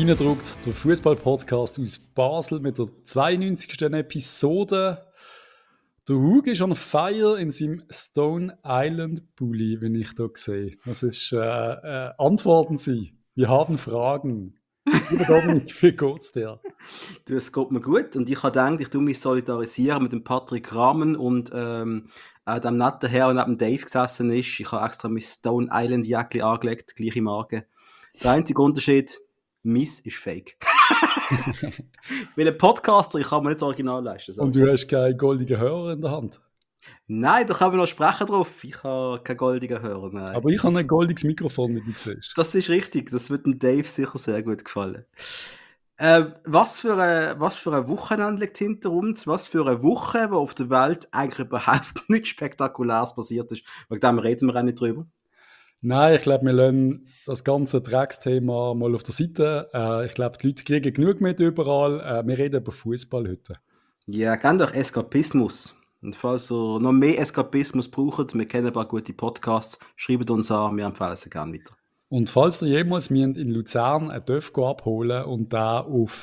reingedruckt, der Fußball-Podcast aus Basel mit der 92. Episode. Der Hug ist on fire in seinem Stone Island Bulli, wenn ich da sehe. Das ist Antworten Sie. Wir haben Fragen. Lieber Dominik, wie geht's dir? Du, es geht mir gut und ich habe gedacht, ich tue mich solidarisieren mit dem Patrick Rahmen und dem netten Herr, der neben Dave gesessen ist. Ich habe extra mein Stone Island Jäckchen angelegt, gleiche Marke. Der einzige Unterschied, meins ist fake. Weil ein Podcaster, ich kann mir nicht das Original leisten. Und du hast keinen goldigen Hörer in der Hand? Nein, da kann man noch sprechen drauf. Ich habe keinen goldigen Hörer, nein. Aber ich habe ein goldiges Mikrofon, wie du siehst. Das ist richtig, das wird dem Dave sicher sehr gut gefallen. Was für ein Wochenende liegt hinter uns? Was für eine Woche, wo auf der Welt eigentlich überhaupt nichts Spektakuläres passiert ist. Wegen dem reden wir auch nicht drüber. Nein, ich glaube, wir lassen das ganze Drecksthema mal auf der Seite. Ich glaube, die Leute kriegen genug mit überall. Wir reden über Fußball heute. Ja, kennt euch Eskapismus. Und falls ihr noch mehr Eskapismus braucht, wir kennen ein paar gute Podcasts, schreibt uns an, wir empfehlen sie gerne weiter. Und falls ihr jemals in Luzern einen Döfgo abholen und da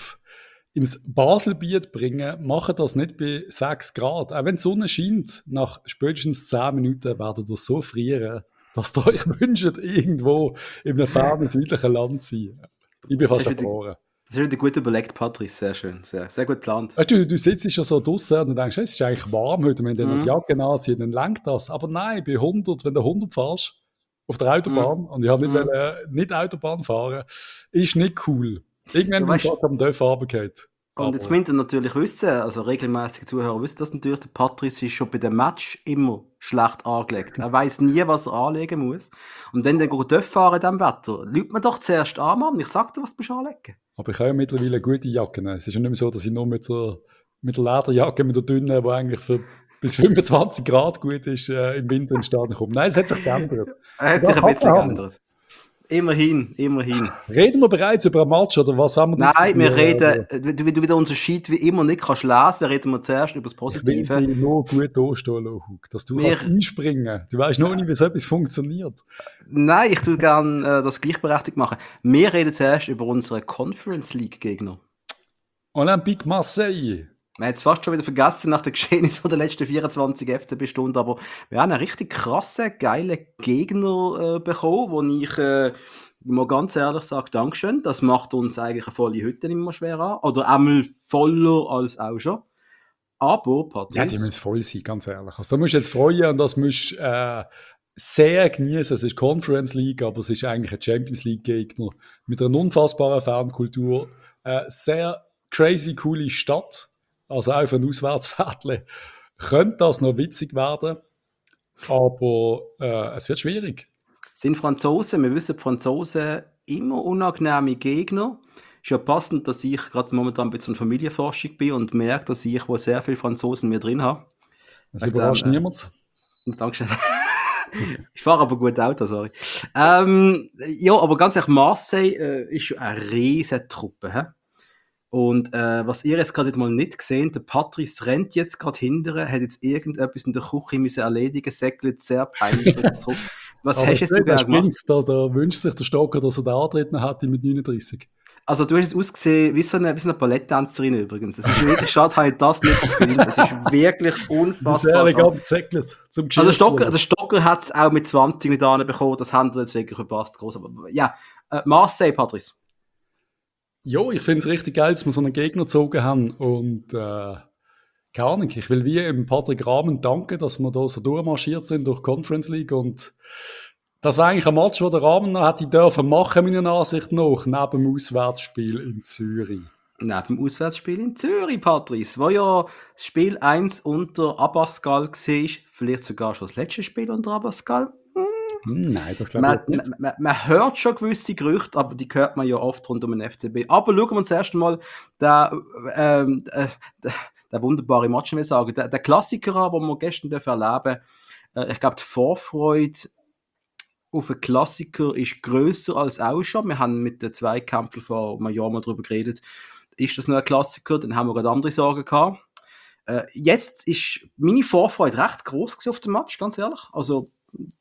ins Baselbiet bringen, macht das nicht bei 6 Grad. Auch wenn die Sonne scheint, nach spätestens 10 Minuten werdet ihr so frieren, dass ihr euch wünscht, irgendwo in einem fernen südlichen Land zu sein. Ich bin fast erfroren. Das ist wieder gut überlegt, Patrice. Sehr schön. Sehr, sehr gut geplant. Weißt du sitzt schon so draussen und denkst, es ist eigentlich warm heute, wenn du die Jacke anziehst, dann lenkt das. Aber nein, bei 100, wenn du 100 fährst, auf der Autobahn, und ich habe nicht Autobahn fahren, ist nicht cool. Irgendwann bin ich am Dörf runtergefallen. Und jetzt müsst ihr natürlich wissen, also regelmäßige Zuhörer wissen das natürlich, der Patrice ist schon bei dem Match immer schlecht angelegt. Er weiss nie, was er anlegen muss. Und wenn dann Dörf fahren in diesem Wetter, lügt man doch zuerst an, Mann. Ich sag dir, was du anlegen. Aber ich habe ja mittlerweile eine gute Jacke. Es ist ja nicht mehr so, dass ich nur mit der Lederjacke, mit der dünnen, die eigentlich für bis 25 Grad gut ist, im Winter ins Stadion komme. Nein, es hat sich geändert. Es hat sich ein bisschen geändert. Immerhin. Reden wir bereits über einen Match, oder was haben wir diskutieren? Nein, wir reden, wie du wieder unser Sheet wie immer nicht kannst lesen, reden wir zuerst über das Positive. Ich will dich nur gut anstehen, Hug, dass du einspringen. Du weißt noch nicht, wie so etwas funktioniert. Nein, ich tue gerne das gleichberechtigt machen. Wir reden zuerst über unsere Conference League Gegner. Olympique Marseille. Man hat es fast schon wieder vergessen nach den Geschehnissen der letzten 24 FCB-Stunden, aber wir haben einen richtig krassen, geilen Gegner bekommen, wo ich mal ganz ehrlich sage, Dankeschön. Das macht uns eigentlich eine volle Hütte nicht mehr schwer an. Oder einmal voller als auch schon. Aber, Patrice... Ja, die müssen voll sein, ganz ehrlich. Also, da musst du jetzt freuen und das musst sehr genießen. Es ist Conference League, aber es ist eigentlich ein Champions League-Gegner mit einer unfassbaren Fankultur. Sehr crazy, coole Stadt. Also auch für ein Auswärtsviertel könnte das noch witzig werden, aber es wird schwierig. Sind Franzosen, wir wissen, Franzosen immer unangenehme Gegner. Ist ja passend, dass ich gerade momentan ein bisschen Familienforschung bin und merke, dass ich wo sehr viele Franzosen mir drin habe. Das überrascht niemand. Dankeschön. Ich fahre aber gut Auto, sorry. Ja, aber ganz ehrlich, Marseille ist schon eine riesige Truppe, hä? Und was ihr jetzt gerade mal nicht gesehen, der Patrice rennt jetzt gerade hinterher, hat jetzt irgendetwas in der Küche müssen erledigen, säckelt sehr peinlich wieder zurück. Was hast jetzt du gerne gemacht? Da wünscht sich der Stocker, dass er den Antritt noch hatte mit 39. Also du hast jetzt ausgesehen wie so eine Balletttänzerin übrigens. Es ist wirklich schade, habe ich das nicht gefilmt. Es ist wirklich unfassbar. Sehr elegant gesäckelt zum also der Stocker hat es auch mit 20 nicht anbekommen, das haben wir jetzt wirklich verpasst. Groß. Aber ja, Marseille, Patrice. Ja, ich finde es richtig geil, dass wir so einen Gegner gezogen haben und keine Ahnung, ich will wie im Patrick Rahmen danken, dass wir da so durchmarschiert sind durch Conference League und das war eigentlich ein Match, wo der Rahmen noch hätte dürfen machen, meiner Ansicht nach, neben dem Auswärtsspiel in Zürich. Neben dem Auswärtsspiel in Zürich, Patrice, wo ja das Spiel 1 unter Abascal war, vielleicht sogar schon das letzte Spiel unter Abascal. Nein, das glaube ich nicht. Man hört schon gewisse Gerüchte, aber die hört man ja oft rund um den FCB. Aber schauen wir uns erst einmal den wunderbaren Match, will ich sagen. Der Klassiker an, den wir gestern erleben dürfen. Ich glaube, die Vorfreude auf einen Klassiker ist grösser als auch schon. Wir haben mit den Zweikämpfen vor einem Jahr mal darüber geredet. Ist das noch ein Klassiker? Dann haben wir gerade andere Sorgen gehabt. Jetzt ist meine Vorfreude recht gross auf den Match, ganz ehrlich. Also,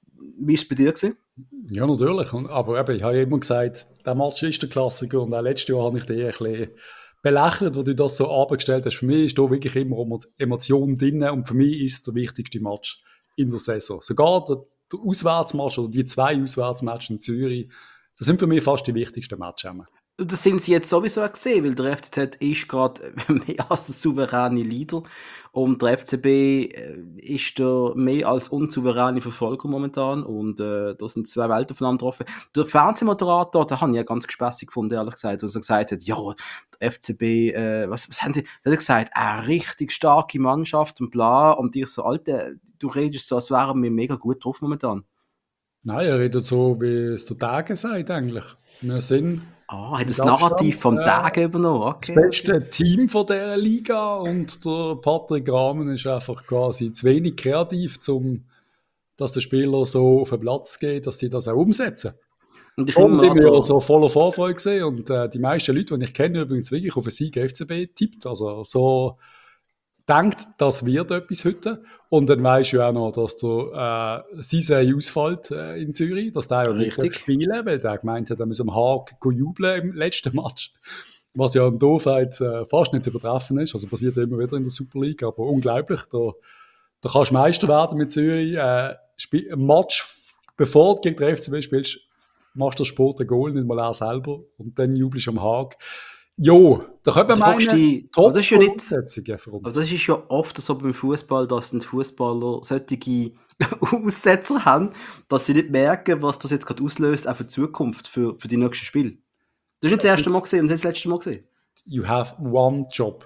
Wie war es bei dir gewesen? Ja, natürlich. Aber eben, ich habe ja immer gesagt, der Match ist der Klassiker und auch letztes Jahr habe ich dich ein bisschen belächelt, wo du das so abgestellt hast. Für mich ist da wirklich immer Emotion drin und für mich ist es der wichtigste Match in der Saison. Sogar der Auswärtsmatch oder die 2 Auswärtsmatches in Zürich, das sind für mich fast die wichtigsten Matches. Das sind sie jetzt sowieso auch gesehen, weil der FCZ ist gerade mehr als der souveräne Leader und der FCB ist der mehr als unsouveräne Verfolger momentan und da sind zwei Welten aufeinander getroffen. Der Fernsehmoderator, da habe ich ja ganz gespässig gefunden, ehrlich gesagt, wo er gesagt hat, ja, der FCB, was haben sie, da hat er gesagt, eine richtig starke Mannschaft und bla, und ich so, Alter, du redest so, als wären wir mega gut drauf momentan. Nein, er redet so, wie es der Tage sagt eigentlich. Wir sind Ah, hat mit das Narrativ Abstand vom Tag übernommen, das okay, okay. beste Team von dieser Liga und der Patrick Rahmen ist einfach quasi zu wenig kreativ, dass der Spieler so auf den Platz geht, dass sie das auch umsetzen. Und ich Darum finde sind mal, wir ja so voller Vorfreude gesehen und die meisten Leute, die ich kenne, übrigens wirklich auf einen Sieg FCB tippt. Also so denkt, das wird etwas heute. Und dann weisst du ja auch noch, dass der Sisei ausfällt in Zürich, dass der ja nicht richtig. spielen darf, weil der gemeint hat, er muss am Haag jubeln im letzten Match. Was ja an Doofheit fast nicht zu übertreffen ist. Also passiert ja immer wieder in der Super League, aber unglaublich. Da kannst du Meister werden mit Zürich. Ein Match, bevor du gegen den FCB spielst, machst du das Sport ein Goal, nicht mal er selber. Und dann jubelst du am Haag. Jo, da könnte Und man du fragst meinen, dich, aber das ist ja nicht, Top-Voraussetzungen für also uns. das ist ja oft so beim Fußball, dass die Fußballer solche Aussetzer haben, dass sie nicht merken, was das jetzt gerade auslöst, auch für die Zukunft, für die nächsten Spiele. Das ist nicht das erste Mal gesehen und das letzte Mal gesehen. You have one job.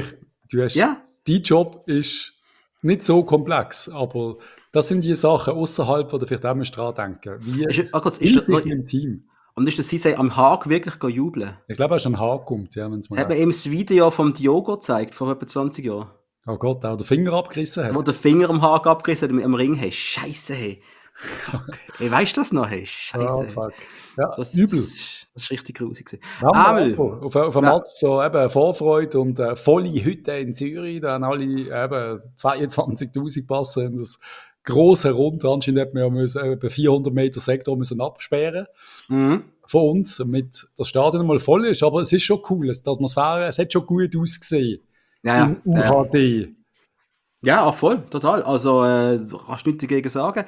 Ja, Dein Job ist nicht so komplex, aber das sind die Sachen außerhalb, wo du vielleicht auch dran denken. Wie kurz, spielt dich mit dem Team? und ist der Sisei am Haag wirklich jubeln? Ich glaube, er ist am Haken kommt, ja, wenn es mal Hat man recht. ihm das Video vom Diogo gezeigt, vor etwa 20 Jahren? Oh Gott, der den Finger abgerissen Wo hat. der Finger am Haag abgerissen hat, am Ring, hey, Scheiße, hey. Fuck. Hey, weißt du das noch? Hey, Ah, Scheiße, hey. fuck. Ja, Das, übel. das ist richtig grusig gewesen. Einmal, Aber auf ein na, Match so eben Vorfreude und volle Hütte in Zürich, da haben alle eben 22.000 passen in das grosse Rund. Anscheinend hat man ja müssen, etwa 400 Meter Sektor müssen absperren mhm. von uns, damit das Stadion mal voll ist. Aber es ist schon cool, die Atmosphäre, es hat schon gut ausgesehen Ja, in ja, ja. UHD. Ja, auch voll, total. Also, du kannst nichts dagegen sagen.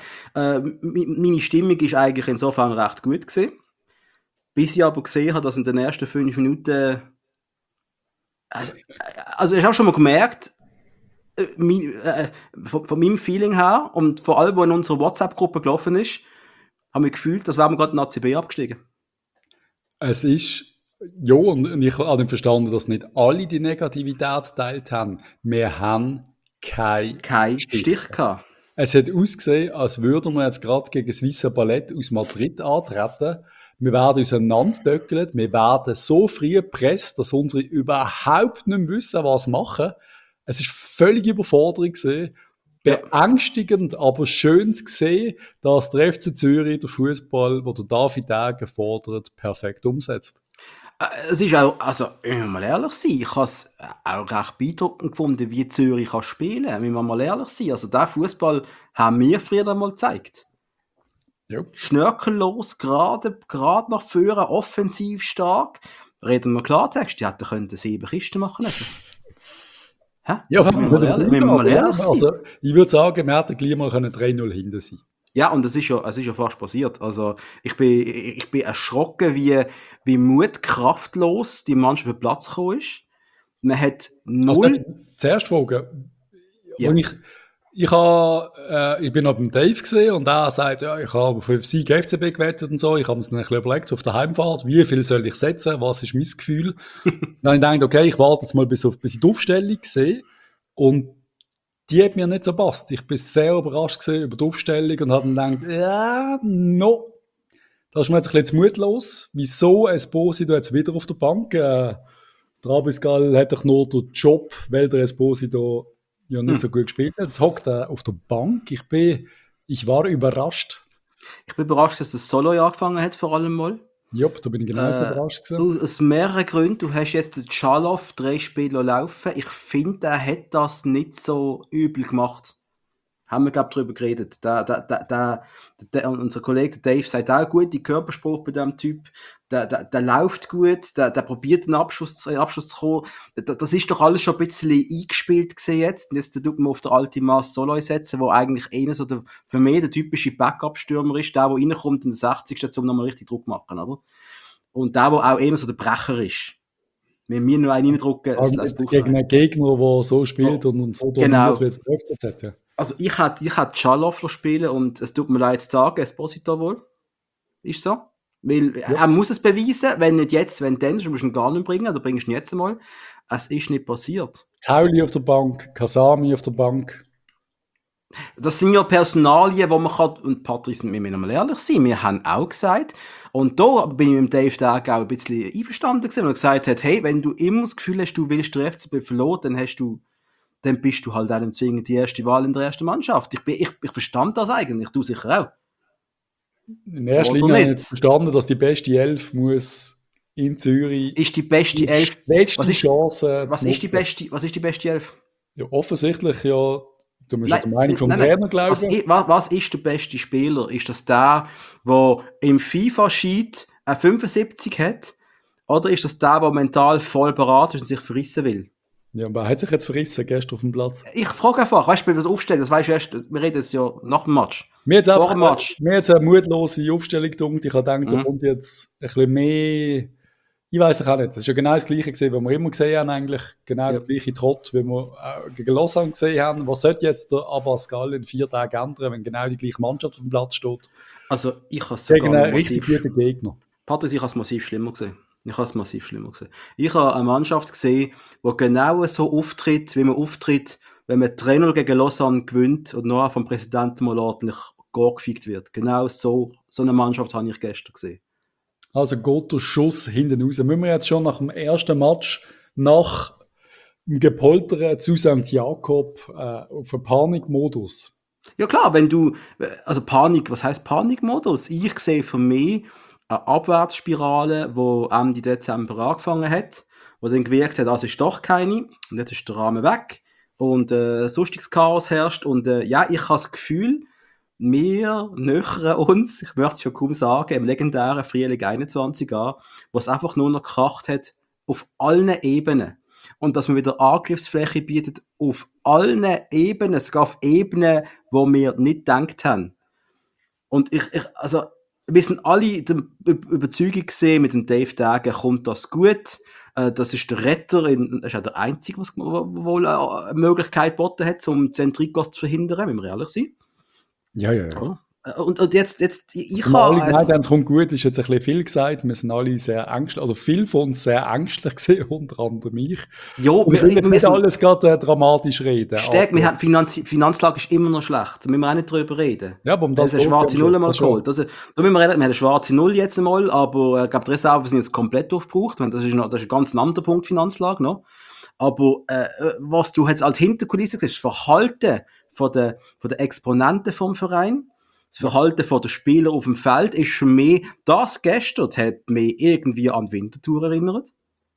Meine Stimmung ist eigentlich insofern recht gut gewesen. Bis ich aber gesehen habe, dass in den ersten 5 Minuten, also ich habe schon mal gemerkt, von meinem Feeling her und vor allem, wo in unserer WhatsApp-Gruppe gelaufen ist, habe ich gefühlt, das wären wir gerade in ACB abgestiegen. Es ist, ja, und ich habe nicht verstanden, dass nicht alle die Negativität geteilt haben. Wir haben keinen Kein Stich. Stich gehabt. Es hat ausgesehen, als würden wir jetzt gerade gegen Suisse Ballett aus Madrid antreten. Wir werden auseinanderdöckelt, wir werden so früh gepresst, dass unsere überhaupt nicht mehr wissen, was machen. Es ist völlig Überforderung gewesen. Ja. Beängstigend, aber schön zu sehen, dass der FC Zürich den Fußball, den der David Degen fordert, perfekt umsetzt. Es ist auch, also, wenn wir mal ehrlich sein, ich habe es auch recht beeindruckend gefunden, wie Zürich kann spielen kann. Wenn wir mal ehrlich sein, also den Fußball haben wir früher einmal gezeigt. Ja. Schnörkellos, gerade nach vorne, offensiv stark. Reden wir Klartext, die hätten können 7 Kisten machen können. Hä? Ja, Also, wenn wir nicht wenn wir mal aber ja, ehrlich sind. also ich würde sagen, wir hätten gleich mal 3-0 hinten sein. Ja, und es ist ja fast passiert. Also, ich bin erschrocken, wie mutkraftlos die Mannschaft auf den Platz gekommen ist. Man hat Also darf null. ich zuerst fragen, Ja. wo ich bin noch beim Dave gesehen und er sagt, ja, ich habe auf Sieg FCB gewettet und so, ich habe mir dann ein bisschen überlegt auf der Heimfahrt, wie viel soll ich setzen, was ist mein Gefühl. Dann habe ich gedacht, okay, ich warte jetzt mal bis ich die Aufstellung sehe und die hat mir nicht so gepasst. Ich bin sehr überrascht gewesen über die Aufstellung und habe dann gedacht, ja, no. Da ist mir jetzt ein bisschen zu mutlos. Wieso Esposito jetzt wieder auf der Bank? Der Abisgal hat doch nur den Job, weil der Esposito ja nicht so gut gespielt hat. Jetzt hockt er auf der Bank. Ich war überrascht. Ich bin überrascht, dass das Solo angefangen hat, vor allem mal. Jupp, da bin ich genauso überrascht gewesen. Aus mehreren Gründen. Du hast jetzt den Tschalow 3 Spiele laufen. Ich finde, er hat das nicht so übel gemacht. Haben wir, glaube ich, darüber geredet. Unser Kollege Dave sagt auch gut, die Körperspruch bei diesem Typ, der läuft gut, der probiert einen Abschluss zu kommen. Das ist doch alles schon ein bisschen eingespielt gewesen jetzt. Und jetzt tut man auf den Ultimas Soloy setzen, wo eigentlich einer so für mich der typische Backup-Stürmer ist, der reinkommt in der 60. um nochmal richtig Druck zu machen, oder? Und der auch eher so der Brecher ist. Wenn wir nur einen reindrücken, es gegen einen Gegner, der so spielt und so dominiert, wie es der FCZ, ja. Also ich hätte Schaloffler spielen und es tut mir leid zu sagen, Esposito wohl. Ist so. Weil er muss es beweisen, wenn nicht jetzt, wenn dann, du musst ihn gar nicht bringen, oder bringst du ihn jetzt mal. Es ist nicht passiert. Tauli auf der Bank, Kasami auf der Bank. Das sind ja Personalien, wo man kann, und Patrice, wir müssen mal ehrlich sein, wir haben auch gesagt, und da bin ich mit Dave Tag auch ein bisschen einverstanden gewesen, weil er gesagt hat, hey, wenn du immer das Gefühl hast, du willst den FCB verloren, dann bist du halt einem zwingend die erste Wahl in der ersten Mannschaft. Ich verstand das eigentlich, du sicher auch. In erster Linie habe ich verstanden, dass die beste Elf muss in Zürich... Ist die beste Elf... Was ist die beste Elf? Ja, offensichtlich ja... Du musst der Meinung vom Trainer glauben. Was ist der beste Spieler? Ist das der im FIFA-Sheet eine 75 hat? Oder ist das der mental voll bereit ist und sich verrissen will? Ja, aber er hat sich jetzt verrissen gestern auf dem Platz. Ich frage einfach, weißt du, wenn wir das aufstellen, das weißt du erst, wir reden jetzt ja nach dem Match. Mir jetzt eine mutlose Aufstellung gedacht. Ich habe gedacht, da kommt jetzt ein bisschen mehr... Ich weiss auch nicht. Das ist ja genau das Gleiche gewesen, was wir immer gesehen haben, eigentlich. Genau der gleiche Trott, wie wir gegen Lausanne gesehen haben. Was sollte jetzt der Abascal in 4 Tagen ändern, wenn genau die gleiche Mannschaft auf dem Platz steht? Also, ich habe es sogar gegen einen richtig guten Gegner. Patrice, ich habe es massiv schlimmer gesehen. Ich habe eine Mannschaft gesehen, die genau so auftritt, wie man auftritt, wenn man 3-0 gegen Lausanne gewinnt und noch vom Präsidenten mal ordentlich gefickt wird. Genau so eine Mannschaft habe ich gestern gesehen. Also geht der Schuss hinten raus. Müssen wir jetzt schon nach dem ersten Match, nach dem Gepoltern zu St. Jakob auf einen Panikmodus? Ja klar, was heisst Panikmodus? Ich sehe für mich eine Abwärtsspirale, die Ende Dezember angefangen hat, wo dann gewirkt hat, das ist doch keine, und jetzt ist der Rahmen weg und sonstiges Chaos herrscht und ich habe das Gefühl, wir nähern uns, ich möchte es schon kaum sagen, im legendären Frühling 21 an, wo es einfach nur noch gekracht hat, auf allen Ebenen. Und dass man wieder Angriffsfläche bietet, auf allen Ebenen, sogar auf Ebenen, wo wir nicht gedacht haben. Und wir sind alle der Überzeugung gesehen, mit dem Dave Dagen kommt das gut. Das ist der Retter, das ist auch der Einzige, der wohl eine Möglichkeit geboten hat, um Zentrikos zu verhindern, wenn wir ehrlich sind. Ja. Und jetzt ich habe... Es kommt gut, ist jetzt ein bisschen viel gesagt. Wir sind alle sehr ängstlich, oder viele von uns sehr ängstlich gesehen, unter anderem ich. Ja, wir will jetzt nicht alles gerade dramatisch reden. Wir haben Finanzlage ist immer noch schlecht. Da müssen wir auch nicht drüber reden. Ja, aber um das eine schwarze Null mal geholt. Also, da müssen wir reden, wir haben eine schwarze Null jetzt einmal, aber ich glaube, die Reserven sind jetzt komplett aufgebraucht. Das ist ein ganz anderer Punkt, Finanzlage noch. Aber was du jetzt als Hinterkulisse siehst, das Verhalten von den Exponenten vom Verein, das Verhalten der Spieler auf dem Feld ist für mich, das gestern hat mich irgendwie an Winterthur erinnert.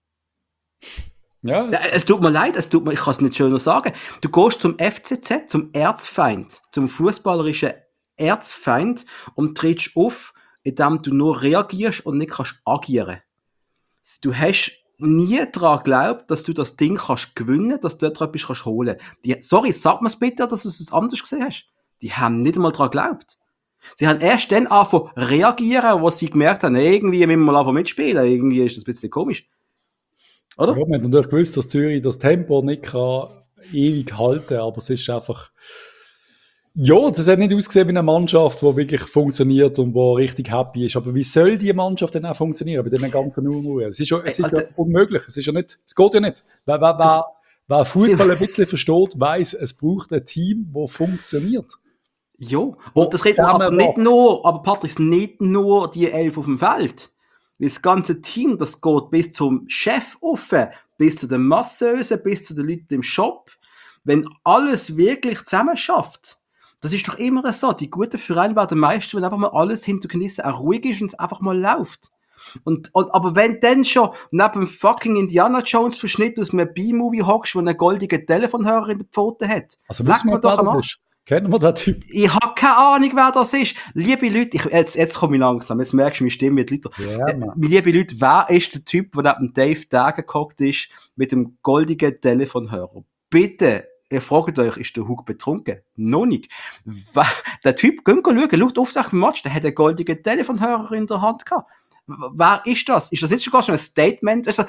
Ja, es tut mir leid, ich kann es nicht schöner sagen. Du gehst zum FCZ, zum Erzfeind, zum fußballerischen Erzfeind und trittst auf, indem du nur reagierst und nicht kannst agieren. Du hast nie daran geglaubt, dass du das Ding kannst gewinnen, dass du dort etwas kannst holen. Sag mir es bitte, dass du es anders gesehen hast. Die haben nicht einmal daran geglaubt. Sie haben erst dann angefangen zu reagieren, als sie gemerkt haben, irgendwie müssen wir mal mitspielen. Irgendwie ist das ein bisschen komisch. Oder? Ja, man hat natürlich gewusst, dass Zürich das Tempo nicht kann ewig halten kann, aber es ist einfach... Ja, das hat nicht ausgesehen wie eine Mannschaft, die wirklich funktioniert und die richtig happy ist. Aber wie soll die Mannschaft denn auch funktionieren bei diesen ganzen Unruhen? Es ist ja unmöglich. Es geht ja nicht. Wer Fußball ein bisschen versteht, weiss, es braucht ein Team, das funktioniert. Ja, und das redet aber nicht nur, aber Patrice, nicht nur die 11 auf dem Feld. Das ganze Team, das geht bis zum Chef offen, bis zu den Masseusen, bis zu den Leuten im Shop. Wenn alles wirklich zusammen schafft, das ist doch immer so. Die guten Vereine werden meistens, wenn einfach mal alles hinter Kulissen auch ruhig ist und es einfach mal läuft. Aber wenn dann schon neben dem fucking Indiana Jones Verschnitt aus einem B-Movie hockst, wo einen goldigen Telefonhörer in der Pfote hat, also wissen wir doch, was ist. Kennen wir den Typ? Ich habe keine Ahnung, wer das ist. Liebe Leute, jetzt komme ich langsam, jetzt merkst du, meine Stimme wird lauter. Ja, Mann. Liebe Leute, wer ist der Typ, der neben Dave Degen gehockt ist, mit dem goldigen Telefonhörer? Bitte, ihr fragt euch, ist der Hug betrunken? Noch nicht. Der Typ, geht schauen, schaut auf sich im Match, der hat einen goldigen Telefonhörer in der Hand gehabt. Wer ist das? Ist das jetzt sogar schon ein Statement? Es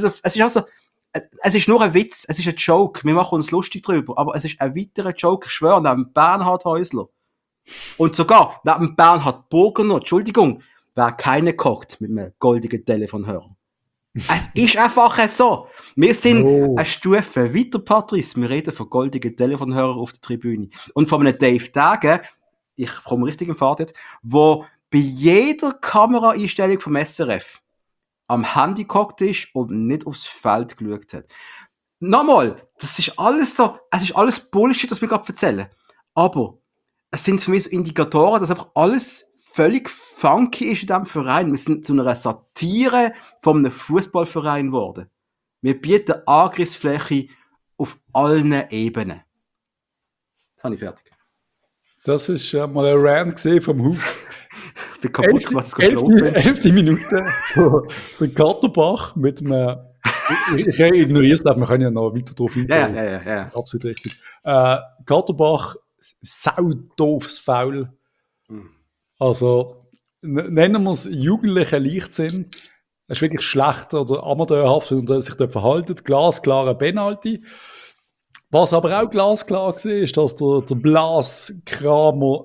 ist nur ein Witz, es ist ein Joke. Wir machen uns lustig drüber, aber es ist ein weiterer Joke, ich schwöre, neben Bernhard Häusler. Und sogar neben Bernhard Burgener, Entschuldigung, wer keine kocht mit einem goldigen Telefonhörer. Es ist einfach so. Wir sind eine Stufe weiter, Patrice. Wir reden von goldigen Telefonhörern auf der Tribüne. Und von einem Dave Degen, ich komme richtig im Fahrt jetzt, wo bei jeder Kameraeinstellung vom SRF am Handy gehockt ist und nicht aufs Feld geschaut hat. Nochmal, das ist alles so, es ist alles Bullshit, was wir gerade erzählen. Aber es sind für mich so Indikatoren, dass einfach alles völlig funky ist in diesem Verein. Wir sind zu einer Satire von einem Fußballverein geworden. Wir bieten Angriffsfläche auf allen Ebenen. Jetzt habe ich fertig. Das ist mal ein Rant gesehen vom Hug. Ich bin kaputt gemacht, dass ich geschlafen bin. 11. Minute. Der Katterbach mit einem... Ich ignoriere es, wir können ja noch weiter drauf eingehen. Ja. Absolut richtig. Katterbach, saudoofes Foul. Also, nennen wir es jugendlichen Leichtsinn. Es ist wirklich schlecht oder amateurhaft, und er sich dort verhalten. Glasklarer Penalty. Was aber auch glasklar war, ist, dass der Blas Kramer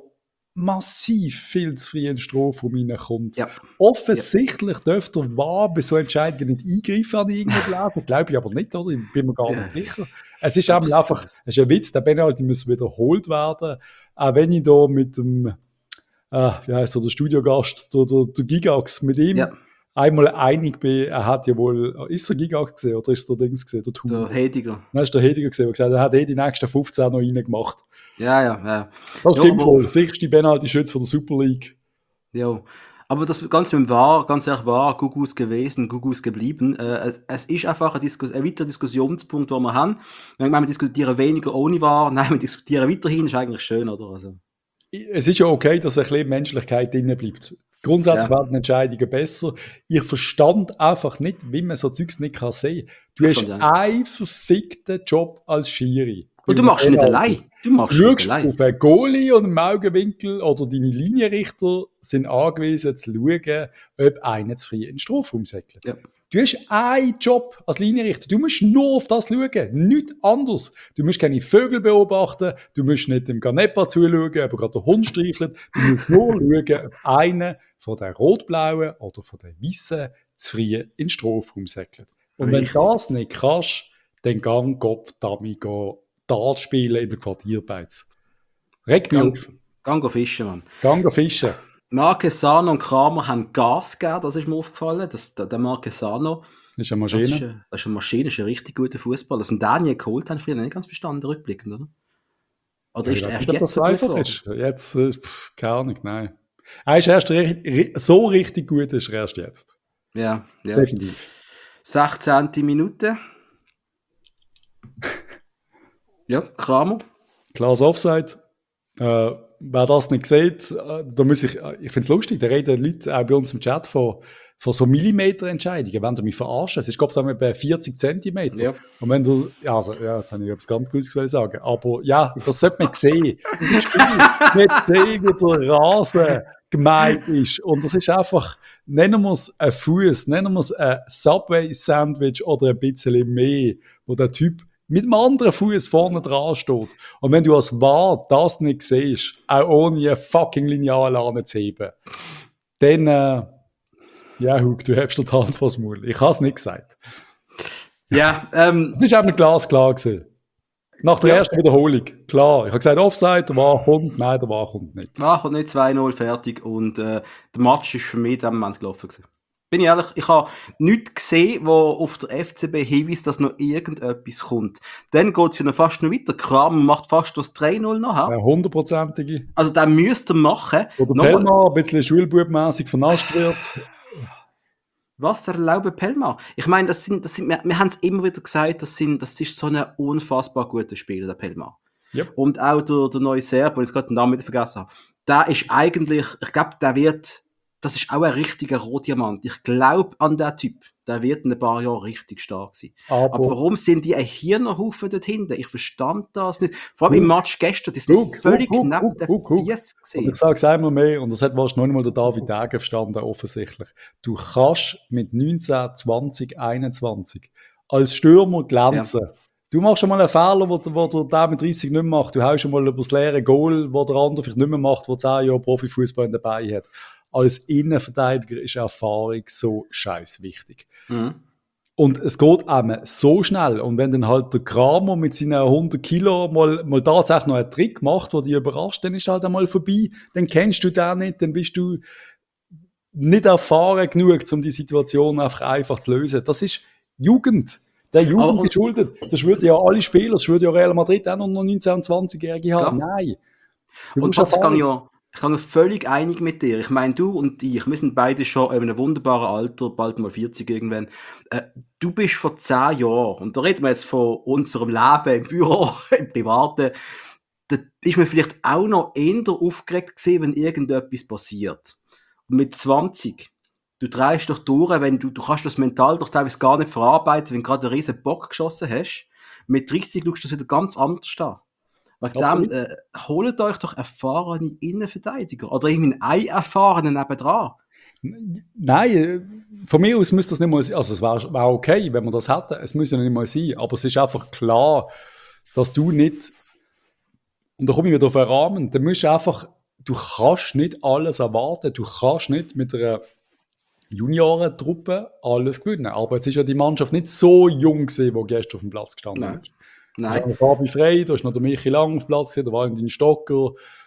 massiv viel zu früh in den Strafraum reinkommt. Ja. Offensichtlich dürfte der VAR bei so Entscheidungen nicht eingreifen an irgendeinem Bläser. Glaube ich aber nicht, oder? Ich bin mir gar nicht sicher. Es ist einfach, es ist ein Witz, der Penalty muss wiederholt werden. Auch wenn ich da mit dem, wie heisst der Studiogast, der Gigax, mit ihm einmal einig bin, er hat ja wohl, ist der Gigax gesehen oder ist der Dings gesehen, der Hediger. Nein, ist der Hediger gesehen, der gesagt hat, er hat die nächsten 15 noch reingemacht. Ja. Das stimmt wohl. Sicherste Penalty-Schütze von der Super League. Ja. Aber das Ganze mit dem war, ganz ehrlich, war Gugus gewesen, Gugus geblieben. Es ist einfach ein weiterer Diskussionspunkt, den wir haben. Wir diskutieren weniger ohne war, nein, wir diskutieren weiterhin, ist eigentlich schön, oder? Also. Es ist ja okay, dass ein bisschen Menschlichkeit drin bleibt. Grundsätzlich werden Entscheidungen besser. Ich verstand einfach nicht, wie man so Zeugs nicht kann sehen kann. Du hast einen verfickten Job als Schiri. Und du machst nicht allein. Du schaust auf einen Goalie und im Augenwinkel oder deine Linienrichter sind angewiesen zu schauen, ob einer zu früh in den Strafraum säckelt. Ja. Du hast einen Job als Linienrichter. Du musst nur auf das schauen, nichts anderes. Du musst keine Vögel beobachten, du musst nicht dem Ganepa zuschauen, ob er gerade den Hund streichelt. Du musst nur schauen, ob einer von den rot-blauen oder von den weißen zu früh in den Strafraum säckelt. Und wenn du das nicht kannst, dann gang Kopf-Dummy Dart spielen in der Quartierbeiz. Reg mich auf. Gang fischen, Mann. Gang fischen. Marquesano und Kramer haben Gas gegeben, das ist mir aufgefallen. Der Marquesano ist eine Maschine. Das ist eine Maschine, ist ein richtig guter Fußballer. Dass wir Daniel geholt haben, früher nicht ganz verstanden, rückblickend, oder? Oder ist er erst jetzt so gut geworden? Jetzt, keine Ahnung, nein. Er ist erst so richtig gut, ist er erst jetzt. Ja. Definitiv. 16. Minute. Ja, Kramer. Klares Offside. Wer das nicht sieht, da muss ich finde es lustig, da reden Leute auch bei uns im Chat von so Millimeterentscheidungen, wenn du mich verarschen. Es ist, glaube ich, bei 40 Zentimeter. Ja. Und wenn du, jetzt habe ich etwas ganz Gutes sagen, aber ja, das sollte man sehen. Nicht sehen, wie der Rasen gemeint ist. Und das ist einfach, nennen wir es ein Fuß, nennen wir es ein Subway-Sandwich oder ein bisschen mehr, wo der Typ mit einem anderen Fuß vorne dran steht. Und wenn du als VAR das nicht siehst, auch ohne ein fucking Lineal anzuheben, dann, Hug, du hast dir die Hand vors Maul. Ich habe es nicht gesagt. Ja, es ist eben glasklar gewesen. Nach der ersten Wiederholung. Klar. Ich habe gesagt, Offside, der VAR kommt. Nein, der VAR kommt nicht. VAR kommt nicht, 2-0, fertig. Und der Match ist für mich in diesem Moment gelaufen gewesen. Bin ich ehrlich, ich habe nichts gesehen, wo auf der FCB hinweist, dass noch irgendetwas kommt. Dann geht es ja noch fast noch weiter. Kramer macht fast das 3-0 nachher. Ja, 100%ige. Also, den müsst ihr machen. Oder Pelmar ein bisschen schulbubmässig vernascht wird. Was, der Laube Pelmar? Ich meine, wir haben es immer wieder gesagt, das ist so ein unfassbar guter Spieler, der Pelmar. Yep. Und auch der neue Serb, den ich gerade den Namen wieder vergessen habe, der ist eigentlich, ich glaube, das ist auch ein richtiger Rohdiamant. Ich glaube an den Typ. Der wird in ein paar Jahren richtig stark sein. Aber warum sind die ein Hirnerhaufen dort hinten? Ich verstand das nicht. Vor allem im Match gestern, die sind völlig neben der Fies gesehen. Ich sage es einmal mehr, und das hat wahrscheinlich noch nicht mal der David Degen verstanden, offensichtlich. Du kannst mit 19, 20, 21 als Stürmer glänzen. Ja. Du machst schon mal einen Fehler, wo der mit 30 nicht mehr macht. Du haust schon mal über das leere Goal, wo der andere vielleicht nicht mehr macht, der 10 Jahre Profifußball dabei hat. Als Innenverteidiger ist Erfahrung so scheiß wichtig. Mhm. Und es geht einem so schnell. Und wenn dann halt der Kramer mit seinen 100 Kilo mal tatsächlich noch einen Trick macht, der dich überrascht, dann ist halt einmal vorbei. Dann kennst du den nicht, dann bist du nicht erfahren genug, um die Situation einfach zu lösen. Das ist Jugend. Der Jugend geschuldet. Das würde ja alle Spieler, das würde ja Real Madrid auch noch 19- und 20-Jährige haben. Klar. Nein. Und das kann ich bin völlig einig mit dir. Ich meine, du und ich, wir sind beide schon in einem wunderbaren Alter, bald mal 40 irgendwann. Du bist vor 10 Jahren, und da reden wir jetzt von unserem Leben im Büro, im Privaten, da ist man vielleicht auch noch eher aufgeregt gewesen, wenn irgendetwas passiert. Und mit 20, du drehst doch durch, wenn du kannst das mental doch teilweise gar nicht verarbeiten, wenn du gerade einen riesen Bock geschossen hast. Mit 30 schaust du das wieder ganz anders an. Wegen dem, holt euch doch erfahrene Innenverteidiger. Oder irgendwie einen erfahrenen nebendran. Nein, von mir aus müsste das nicht mal sein. Also es wäre okay, wenn wir das hätten. Es müsste nicht mal sein. Aber es ist einfach klar, dass du nicht, und da komme ich wieder auf einen Rahmen, du kannst nicht alles erwarten. Du kannst nicht mit einer Juniorentruppe alles gewinnen. Aber jetzt ist ja die Mannschaft nicht so jung gewesen, die gestern auf dem Platz gestanden ist. Nein. Ja, Fabi Frey, da ist noch der Michi Lang auf dem Platz, der Valentin Stocker,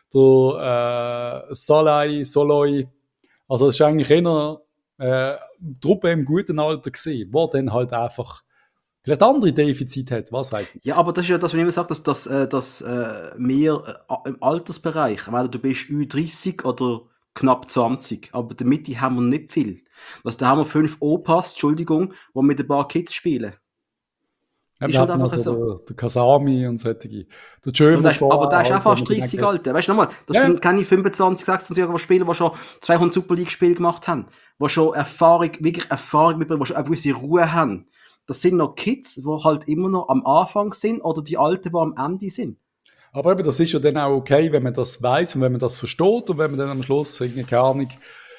der Soloy. Also es ist eigentlich eher Truppe im guten Alter gewesen, wo dann halt einfach vielleicht andere Defizite hat, was weiß ich. Ja, aber das ist ja das, was ich immer sage, dass wir im Altersbereich, weil du bist Ü30 oder knapp 20, aber in der Mitte haben wir nicht viel. Also da haben wir 5 Opas, Entschuldigung, die mit ein paar Kids spielen. Ja, ist halt einfach so. Der Kasami und solche. Der Schömer aber der ist auch fast 30 Alter. Weißt du nochmal, das sind keine 25, 26-Jährige Spieler, die schon 200 Super League-Spiele gemacht haben, die schon wirklich Erfahrung mitbringen, die schon eine gewisse Ruhe haben. Das sind noch Kids, die halt immer noch am Anfang sind oder die Alten, die am Ende sind. Aber eben, das ist ja dann auch okay, wenn man das weiss und wenn man das versteht und wenn man dann am Schluss keine Ahnung.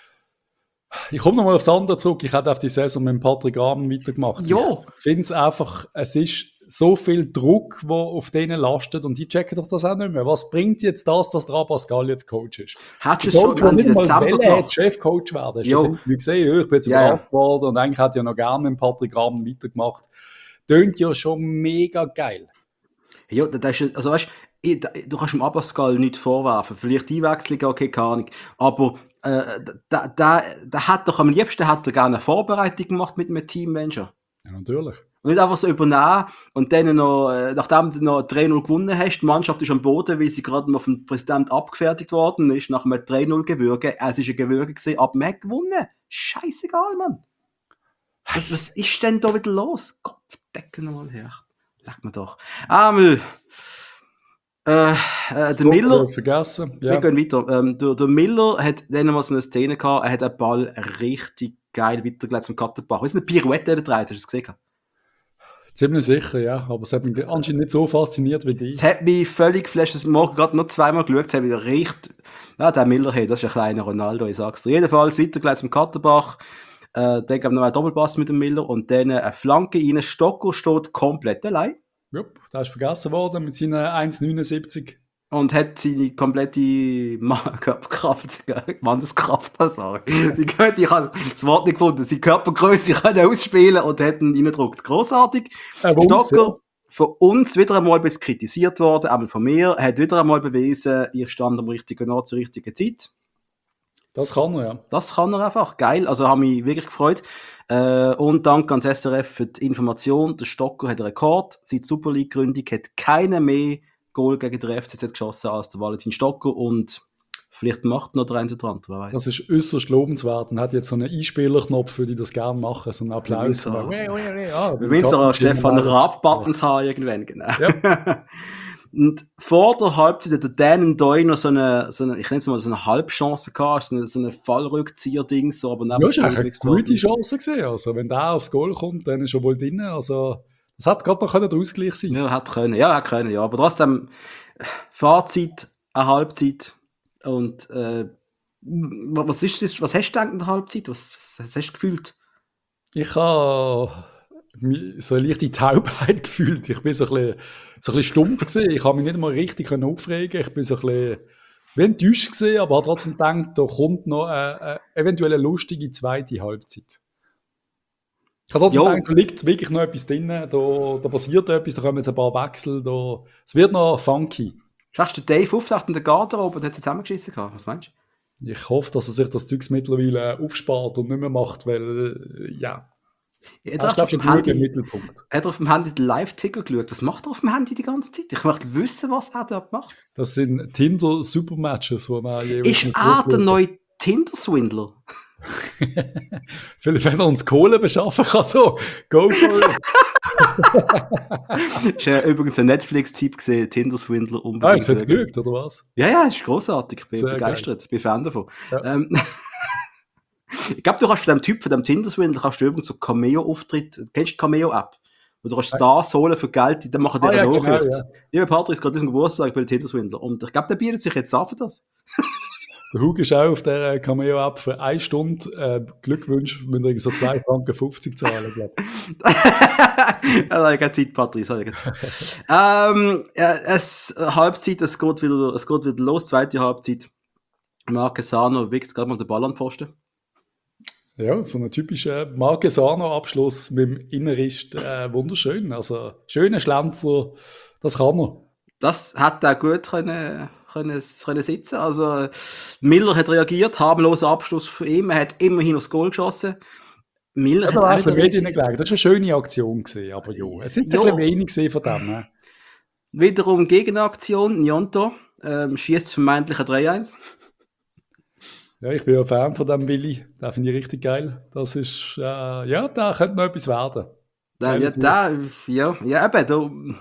Ich komme nochmal aufs andere zurück. Ich hätte auf die Saison mit Patrick Rahmen weitergemacht. Ja. Ich finde es einfach, es ist so viel Druck, der auf denen lastet und die checken doch das auch nicht mehr. Was bringt jetzt das, dass der Abascal jetzt Coach ist? Hättest du es schon nicht mal Chefcoach werden? Hast du das gesehen? Ich bin jetzt überrascht worden und eigentlich hätte ich ja noch gerne mit Patrick Rahmen weitergemacht. Tönt ja schon mega geil. Ja, das ist, also weißt du kannst dem Abascal nichts vorwerfen. Vielleicht Einwechslung, okay, keine Ahnung. Aber der hat doch am liebsten hat er gerne eine Vorbereitung gemacht mit einem Teammanager. Ja, natürlich. Und nicht einfach so übernehmen und dann noch, nachdem du noch 3-0 gewonnen hast, die Mannschaft ist am Boden, weil sie gerade mal vom Präsidenten abgefertigt worden ist, nach einem 3-0 Gewürge. Es war ein Gewürge gewesen, aber man hat gewonnen. Scheißegal, Mann. Was ist denn da wieder los? Gott, Deckel nochmal her. Leg mir doch. Einmal. Der Miller. Vergessen. Ja. Wir gehen weiter. Der Miller hat dann mal so eine Szene gehabt, er hat den Ball richtig geil weitergelegt zum Kattenbach. Wie ist eine Pirouette der dreht, hast du das gesehen? Ziemlich sicher, ja. Aber es hat mich anscheinend nicht so fasziniert wie dich. Es hat mich völlig geflasht. Ich habe morgen gerade noch zweimal geschaut, es hat wieder richtig. Ja, der Miller, hey, das ist ein kleiner Ronaldo, ich sag's dir. Jedenfalls weitergelegt zum Kattenbach. Dann gab es noch einen Doppelpass mit dem Miller und dann eine Flanke rein. Stocker steht komplett allein. Ja, der ist vergessen worden mit seinen 1,79. Und hat seine komplette Körperkraft, Manneskraft, sorry. Ich habe das Wort nicht gefunden, seine Körpergröße können ausspielen und hat ihn reingedrückt. Grossartig. Stocker, von uns wieder einmal ein bisschen kritisiert worden, aber von mir, hat wieder einmal bewiesen, ich stand am richtigen Ort zur richtigen Zeit. Das kann er, ja. Das kann er einfach. Geil, also habe mich wirklich gefreut. Und danke ans SRF für die Information. Der Stocker hat einen Rekord. Seit Super League-Gründung hat keiner mehr Goal gegen den FCZ geschossen als der Valentin Stocker. Und vielleicht macht noch der eine oder andere, wer weiß. Das ist äußerst lobenswert und hat jetzt so einen Einspielerknopf, für die das gerne machen. So einen Applaus. Wir müssen auch Stefan Raab-Buttons haben irgendwann, genau. Ja. Und vor der Halbzeit hat der Dan Doy noch ich nenne es mal so eine Halbchance gehabt, so eine Fallrückzieher-Ding, so, aber Ja, ist eigentlich eine gute Chance gesehen. Also, wenn der aufs Goal kommt, dann ist er wohl drin. Also, das hat gerade noch der Ausgleich sein. Ja, hat können, ja. Aber trotzdem, Fazit, eine Halbzeit. Und was ist das? Was hast du gedacht in der Halbzeit? Was hast du gefühlt? Ich habe so eine leichte Taubheit gefühlt. Ich bin so ein bisschen stumpf gewesen. Ich habe mich nicht mal richtig aufregen. Ich bin so ein bisschen wie enttäuscht gewesen, aber habe trotzdem gedacht, da kommt noch eventuell eine lustige zweite Halbzeit. Ich habe trotzdem gedacht, da liegt wirklich noch etwas drin, da passiert etwas, da kommen jetzt ein paar Wechsel, es wird noch funky. Hast du Dave aufgedacht in der Garderobe und hat sie zusammengeschissen gehabt? Was meinst du? Ich hoffe, dass er sich das Zeugs mittlerweile aufspart und nicht mehr macht, weil, ja. Hat er auf dem Handy den Live-Ticker geschaut? Was macht er auf dem Handy die ganze Zeit? Ich möchte wissen, was er dort macht. Das sind Tinder-Supermatches, wo er jeweils. Ist er der neue Tinder-Swindler? Vielleicht, wenn er uns Kohle beschaffen kann, so, go for it. Das war übrigens ein Netflix-Tipp gesehen, Tinder-Swindler unbedingt. Ah, hast du geschaut, oder was? Ja, ist grossartig. Ich bin begeistert. Ich bin Fan davon. Ja. Ich glaube, du kannst von dem Tinder-Swindler, kannst du übrigens so Cameo-Auftritt, kennst du die Cameo-App? Wo du kannst Stars holen für Geld, dann machen die eine Nachricht. Genau, ja. Lieber Patrick, gerade diesem Geburtstag, ich bin Tinder-Swindler. Und ich glaube, der bietet sich jetzt an für das. Der Hug ist auch auf der Cameo-App für 1 Stunde. Glückwunsch, müssen wir so 2,50 Franken zahlen, glaube ich. Das habe ich keine Zeit, Patrick. Halbzeit, es geht wieder los, zweite Halbzeit. Marquesano wächst gerade mal den Ball an den Pfosten. Ja, so ein typischer Marquesano-Abschluss mit dem Innerist, wunderschön. Also, schöner Schlenzer, das kann er. Das hat er gut können sitzen. Also, Miller hat reagiert, harmloser Abschluss für ihn. Er hat immerhin aufs Goal geschossen. Miller hat auch nicht gelegt. Das war eine schöne Aktion gewesen, aber ja, es sind ein bisschen wenig von dem. Ne? Wiederum Gegenaktion, Gnonto schießt vermeintlich ein 3-1. Ja, ich bin ja Fan von dem Willi. Den finde ich richtig geil. Das ist, da könnte noch etwas werden. Eben.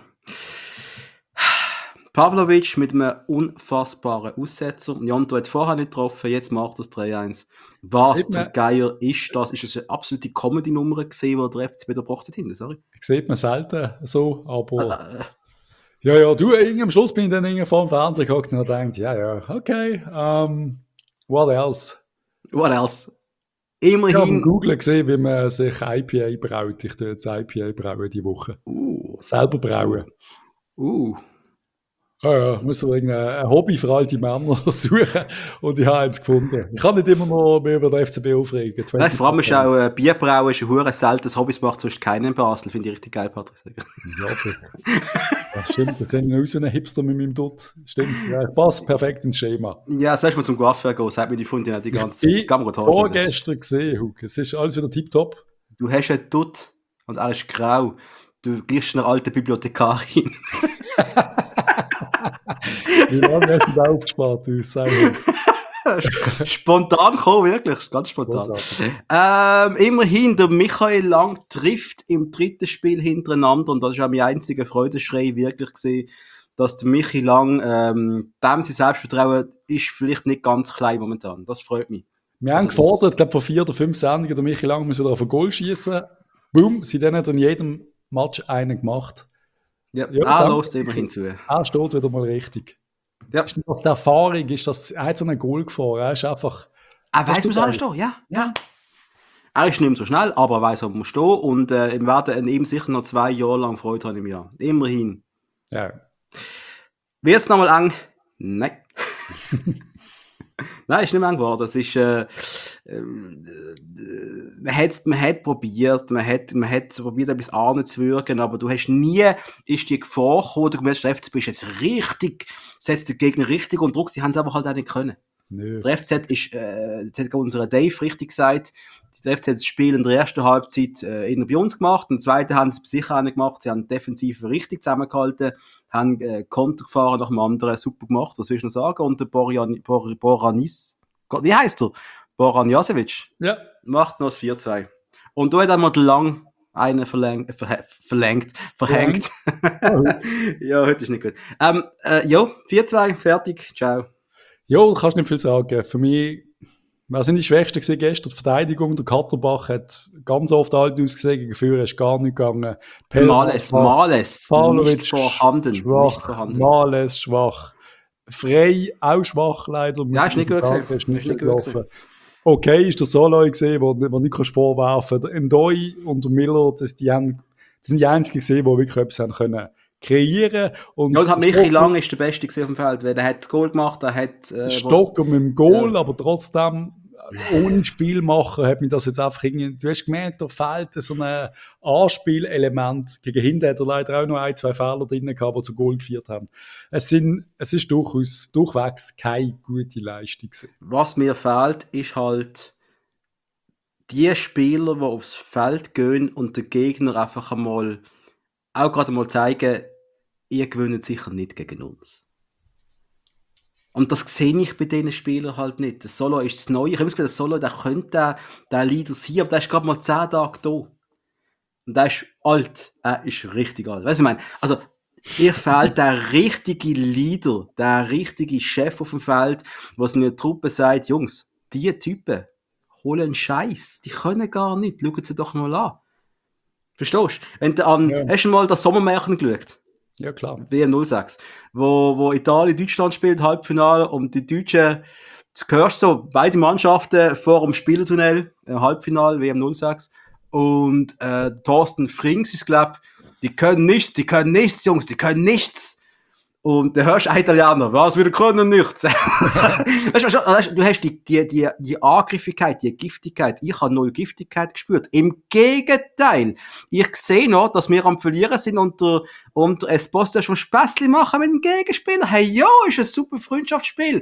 Pavlovic mit einem unfassbaren Aussetzer. Gnonto hat vorher nicht getroffen, jetzt macht das 3-1. Was zum Geier ist das? Ist das eine absolute Comedy-Nummer gewesen, die der FCB da gebracht hat? Sorry. Sieht man selten so, aber... Ja, am Schluss bin ich dann vor dem Fernseher geguckt und habe gedacht, okay, what else? Immerhin... Ich habe Google gesehen, wie man sich IPA braut. Ich tue jetzt IPA brauen diese Woche. Selber brauen. Ja, muss so ein Hobby für alte Männer suchen und ich habe eins gefunden. Ich kann nicht immer noch mehr über den FCB aufregen. Nein, vor allem ist auch Bierbrauen ein hure seltenes Hobby, das macht sonst keinen in Basel. Finde ich richtig geil, Patrick. Ja, das stimmt. Jetzt sehe ich aus wie ein Hipster mit meinem Dutt. Stimmt, ja, ich passe perfekt ins Schema. Ja, sollst du mal zum Coiffeur gehen, sagt mir die Freundin die ganze Zeit. Ich habe vorgestern gesehen, Hug. Es ist alles wieder tipptopp. Du hast einen Dutt und er ist grau. Du gehst einer alten Bibliothekarin. Wie lange hast du da aufgespart? Spontan gekommen, wirklich. Ganz spontan. Immerhin, der Michael Lang trifft im 3. Spiel hintereinander und das war auch mein einziger Freudenschrei wirklich gewesen, dass der Michi Lang, dem sein Selbstvertrauen ist vielleicht nicht ganz klein momentan. Das freut mich. Wir haben gefordert, ich glaube vor 4 oder 5 Sendungen, der Michi Lang muss wieder auf ein Goal schießen. Boom, sie dann hat in jedem Match einen gemacht. Ja, er lässt immerhin zu. Er steht wieder mal richtig. Ja. Ist das die Erfahrung? Er hat so einen Goal gefahren. Er ist einfach... Er weiss, was er stehen. Ja. Er ist nicht mehr so schnell, aber er weiss, wo er stehen muss. Und wir werden ihm sicher noch 2 Jahre lang Freude haben im Jahr. Immerhin. Ja. Wird es nochmal eng? Nein. Nein, ist nicht mehr eng geworden. Das ist... man hat probiert, etwas anzuwirken, aber du hast nie, ist die Gefahr gekommen, du gemerkt, der FCB ist jetzt richtig, setzt den Gegner richtig unter Druck, sie haben es aber halt auch nicht können. Nö. Der FCZ ist, das hat unser Dave richtig gesagt, der FCZ das Spiel in der ersten Halbzeit eher bei uns gemacht, in der zweiten haben sie es sicher auch nicht gemacht, sie haben defensiv richtig zusammengehalten, haben Konter gefahren nach dem anderen, super gemacht, was willst du noch sagen? Und der Boranis, wie heisst er? Boran Jasevic macht noch das 4-2. Und da hat einmal lang einen verhängt. Ja, heute ist nicht gut. Ja, 4-2, fertig, ciao. Ja, du kannst nicht viel sagen. Für mich, wer sind die Schwächsten gewesen gestern? Die Verteidigung, der Katterbach hat ganz oft alt ausgesehen, gegen Führer ist gar nicht gegangen. Males, Pavlovic nicht vorhanden. schwach, Males schwach. Frey auch schwach leider. Ja, ist nicht gut sagen, gewesen. ist nicht gut gelaufen. Okay, ist der Soloy gesehen, wo nicht kannst vorwerfen. Der Ndoi und der Miller, die sind die einzigen gesehen, die wirklich etwas haben können kreieren. Und ja, und Michi Lang ist der Beste auf dem Feld, weil er hat das Goal gemacht, er hat... Stocker mit dem Goal, ja. Aber trotzdem, ohne Spielmacher hat mich das jetzt einfach irgendwie... Du hast gemerkt, da fehlt so ein Anspielelement. Gegen hinten hat er leider auch noch 1-2 Fehler drin gehabt, die zu Goal geführt haben. Es ist durchwegs keine gute Leistung gewesen. Was mir fehlt, ist halt die Spieler, die aufs Feld gehen und den Gegner einfach einmal auch gerade mal zeigen, ihr gewinnt sicher nicht gegen uns. Und das sehe ich bei diesen Spielern halt nicht. Der Solo ist das Neue. Ich habe das Gefühl, der Solo, der könnte der Leader sein, aber der ist gerade mal 10 Tage da. Und der ist alt. Er ist richtig alt. Weißt du, ich meine, also, ihr fehlt der richtige Leader, der richtige Chef auf dem Feld, der seiner Truppe sagt, Jungs, die Typen holen Scheiß. Die können gar nicht. Schauen sie doch mal an. Verstehst du? Wenn du hast du mal das Sommermärchen geschaut? Ja, klar. WM06. Wo Italien Deutschland spielt, Halbfinale, und die Deutschen, du hörst so, beide Mannschaften vor dem Spielertunnel, Halbfinale, WM06, und Thorsten Frings ist, glaube ich, die können nichts, Jungs, die können nichts. Und dann hörst du einen Italiener, was, wir können nichts. Weißt du hast die Angriffigkeit, die Giftigkeit. Ich habe null Giftigkeit gespürt. Im Gegenteil. Ich sehe noch, dass wir am Verlieren sind und der Esposito schon Späßchen machen mit dem Gegenspieler. Hey, ja, ist ein super Freundschaftsspiel.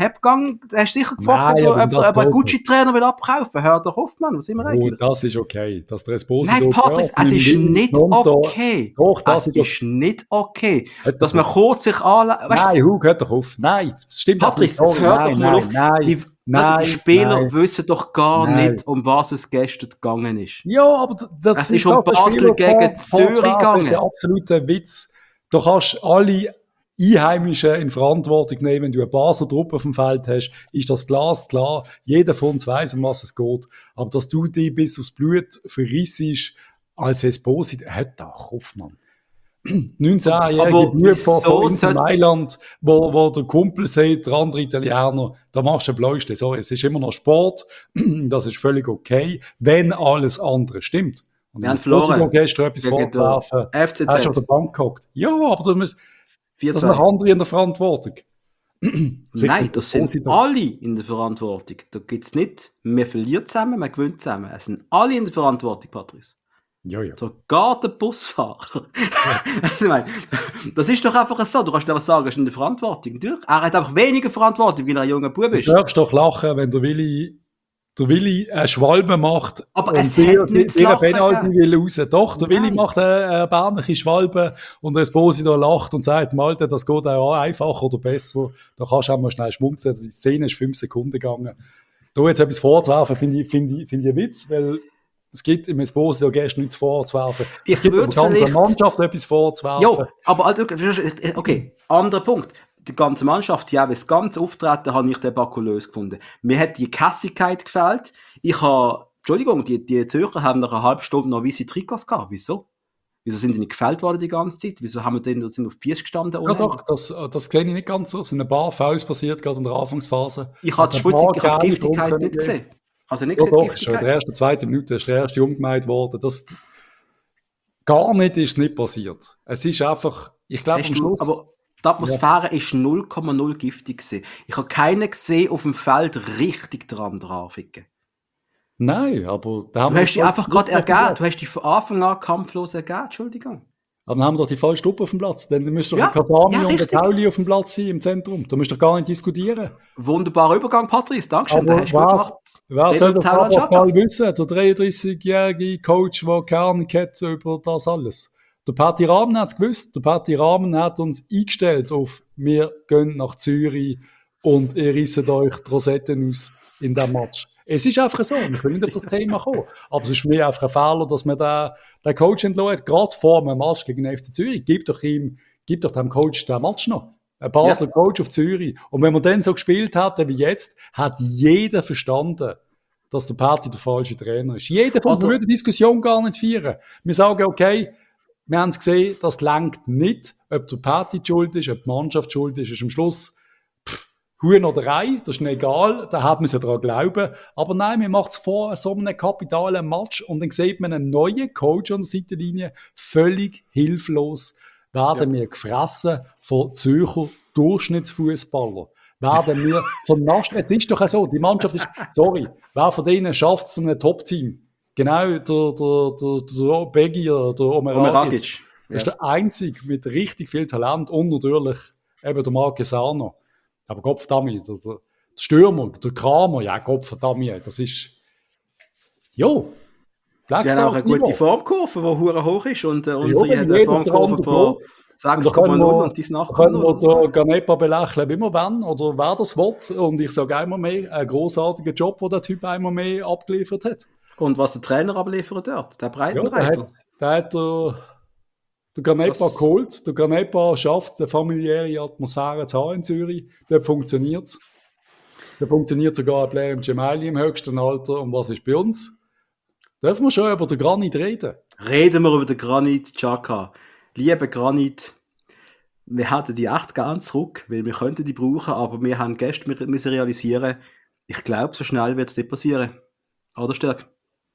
Hast sicher gefragt, ob ein Gucci-Trainer will abkaufen. Hör doch auf, Mann, was sind wir eigentlich? Das ist okay. Dass der Esposito... Nein, Patrice, es ist nicht okay. Doch, das ist nicht okay. Dass man kurz sich anlegen... Nein, hör doch auf. Nein, das stimmt. Patrice, hör doch mal auf. Die Spieler wissen doch gar nicht, um was es gestern gegangen ist. Ja, aber das ist um Basel gegen Zürich gegangen. Das ist ein absoluter Witz. Du kannst alle Einheimischen in Verantwortung nehmen. Wenn du eine Basler Truppe auf dem Feld hast, ist das glasklar. Jeder von uns weiss, um was es geht. Aber dass du dich bis aufs Blut verrissest als Esposito, hört doch auf, Mann. 19-jährige Bub von Inter Mailand, wo der Kumpel sagt, der andere Italiener, da machst du ein Bläuschte. So, es ist immer noch Sport, das ist völlig okay, wenn alles andere stimmt. Und wir haben verloren. Gestern etwas vorzuwerfen, hast du auf der Bank gehockt. Ja, aber das sind noch andere in der Verantwortung. Nein, das sind alle in der Verantwortung. Da gibt es nicht, wir verlieren zusammen, wir gewinnen zusammen. Es sind alle in der Verantwortung, Patrice. Ja. Sogar der Busfahrer. Also, ich meine, das ist doch einfach so. Du kannst einfach sagen, er ist in der Verantwortung. Er hat einfach weniger Verantwortung, weil er ein junger Bub ist. Du darfst doch lachen, wenn der Willi eine Schwalbe macht. Aber es hat nichts zu lachen. Penalty will raus. Doch, der Willi macht eine erbärmliche Schwalbe und der Esposito lacht und sagt, Malte, das geht auch einfacher oder besser. Da kannst du auch mal schnell schmunzeln. Die Szene ist 5 Sekunden gegangen. Da jetzt etwas vorzuwerfen, finde ich ein Witz, weil es gibt im Esposito gestern nichts vorzuwerfen. Ich würde der Mannschaft etwas vorzuwerfen. Ja, aber okay, anderer Punkt. Die ganze Mannschaft, ja, das ganze Auftreten habe ich debakulös gefunden. Mir hat die Kässigkeit gefehlt. Entschuldigung, die Zürcher haben nach einer halben Stunde noch weiße Trikots gehabt. Wieso? Wieso sind die nicht gefällt worden die ganze Zeit? Wieso haben wir denn sind auf 4 gestanden? Ja doch, das sehe ich nicht ganz so. Es sind ein paar Fouls passiert, gerade in der Anfangsphase. Ich habe die Giftigkeit nicht gesehen. Also nicht gesehen, doch, schon in der ersten, 2. Minute ist der erste umgemeint worden. Gar nicht ist nicht passiert. Es ist einfach, ich glaube am Schluss... Aber die Atmosphäre ist 0,0 giftig gewesen. Ich habe keinen gesehen auf dem Feld richtig dran ficken. Nein, aber... Du hast dich einfach gerade ergeben. Du hast dich von Anfang an kampflos ergeben. Entschuldigung. Aber dann haben wir doch die falsche Truppe auf dem Platz. Dann müsste doch Kasami und der Tauli auf dem Platz sein, im Zentrum. Da müsst ihr gar nicht diskutieren. Wunderbarer Übergang, Patrice. Dankeschön. Aber wer soll das Pascal wissen? Der 33-jährige Coach, der keine Ahnung hat über das alles. Der Patti Rahmen hat es gewusst. Der Patti Rahmen hat uns eingestellt auf «Wir gehen nach Zürich und ihr risset euch die Rosetten aus in diesem Match». Es ist einfach so, wir können nicht auf das Thema kommen. Aber es ist für mich einfach ein Fehler, dass man den Coach entlassen hat, gerade vor einem Match gegen den FC Zürich. Gib doch dem Coach den Match noch. Ein Basler Coach auf Zürich. Und wenn man dann so gespielt hat wie jetzt, hat jeder verstanden, dass der Patti der falsche Trainer ist. Jeder von uns würde die Diskussion gar nicht führen. Wir sagen, okay, wir haben es gesehen, das lenkt nicht, ob der Patti schuld ist, ob die Mannschaft schuld ist. Ist am Schluss Huhn oder Ei, das ist nicht egal, da hat man ja daran glauben. Aber nein, man macht es vor so einem kapitalen Match und dann sieht man einen neuen Coach an der Seitenlinie, völlig hilflos, werden wir gefressen von Zürcher Durchschnittsfußballer. Werden wir vernascht. Es ist doch so, die Mannschaft ist, sorry, wer von denen schafft es zu einem Top-Team? Genau, der Begi oder der Omeragic. Das ist der Einzige mit richtig viel Talent und natürlich eben der Marquesano. Aber Gottverdammt, der Stürmer, der Kramer, ja, Gottverdammt, das ist, jo. Die haben auch eine gute Formkurve, die hure hoch ist und unsere hat eine Formkurve von 6,0 und die ist 8,0. Können wir den Ganepa belächeln, wie wir wollen, oder wer das will. Und ich sage einmal mehr, ein grossartiger Job, den der Typ einmal mehr abgeliefert hat. Und was der Trainer abliefert dort, der Breitenreiter. Ja, der hat der Ganepa geholt. Der Ganepa schafft es, eine familiäre Atmosphäre zu haben in Zürich. Dort funktioniert es. Da funktioniert sogar ein Player im Gemelli im höchsten Alter. Und was ist bei uns? Dürfen wir schon über den Granit reden? Reden wir über den Granit Xhaka. Lieber Granit, wir hätten die echt gerne zurück, weil wir könnten die brauchen, aber wir haben gestern müssen realisieren, ich glaube, so schnell wird es nicht passieren. Oder Stärk?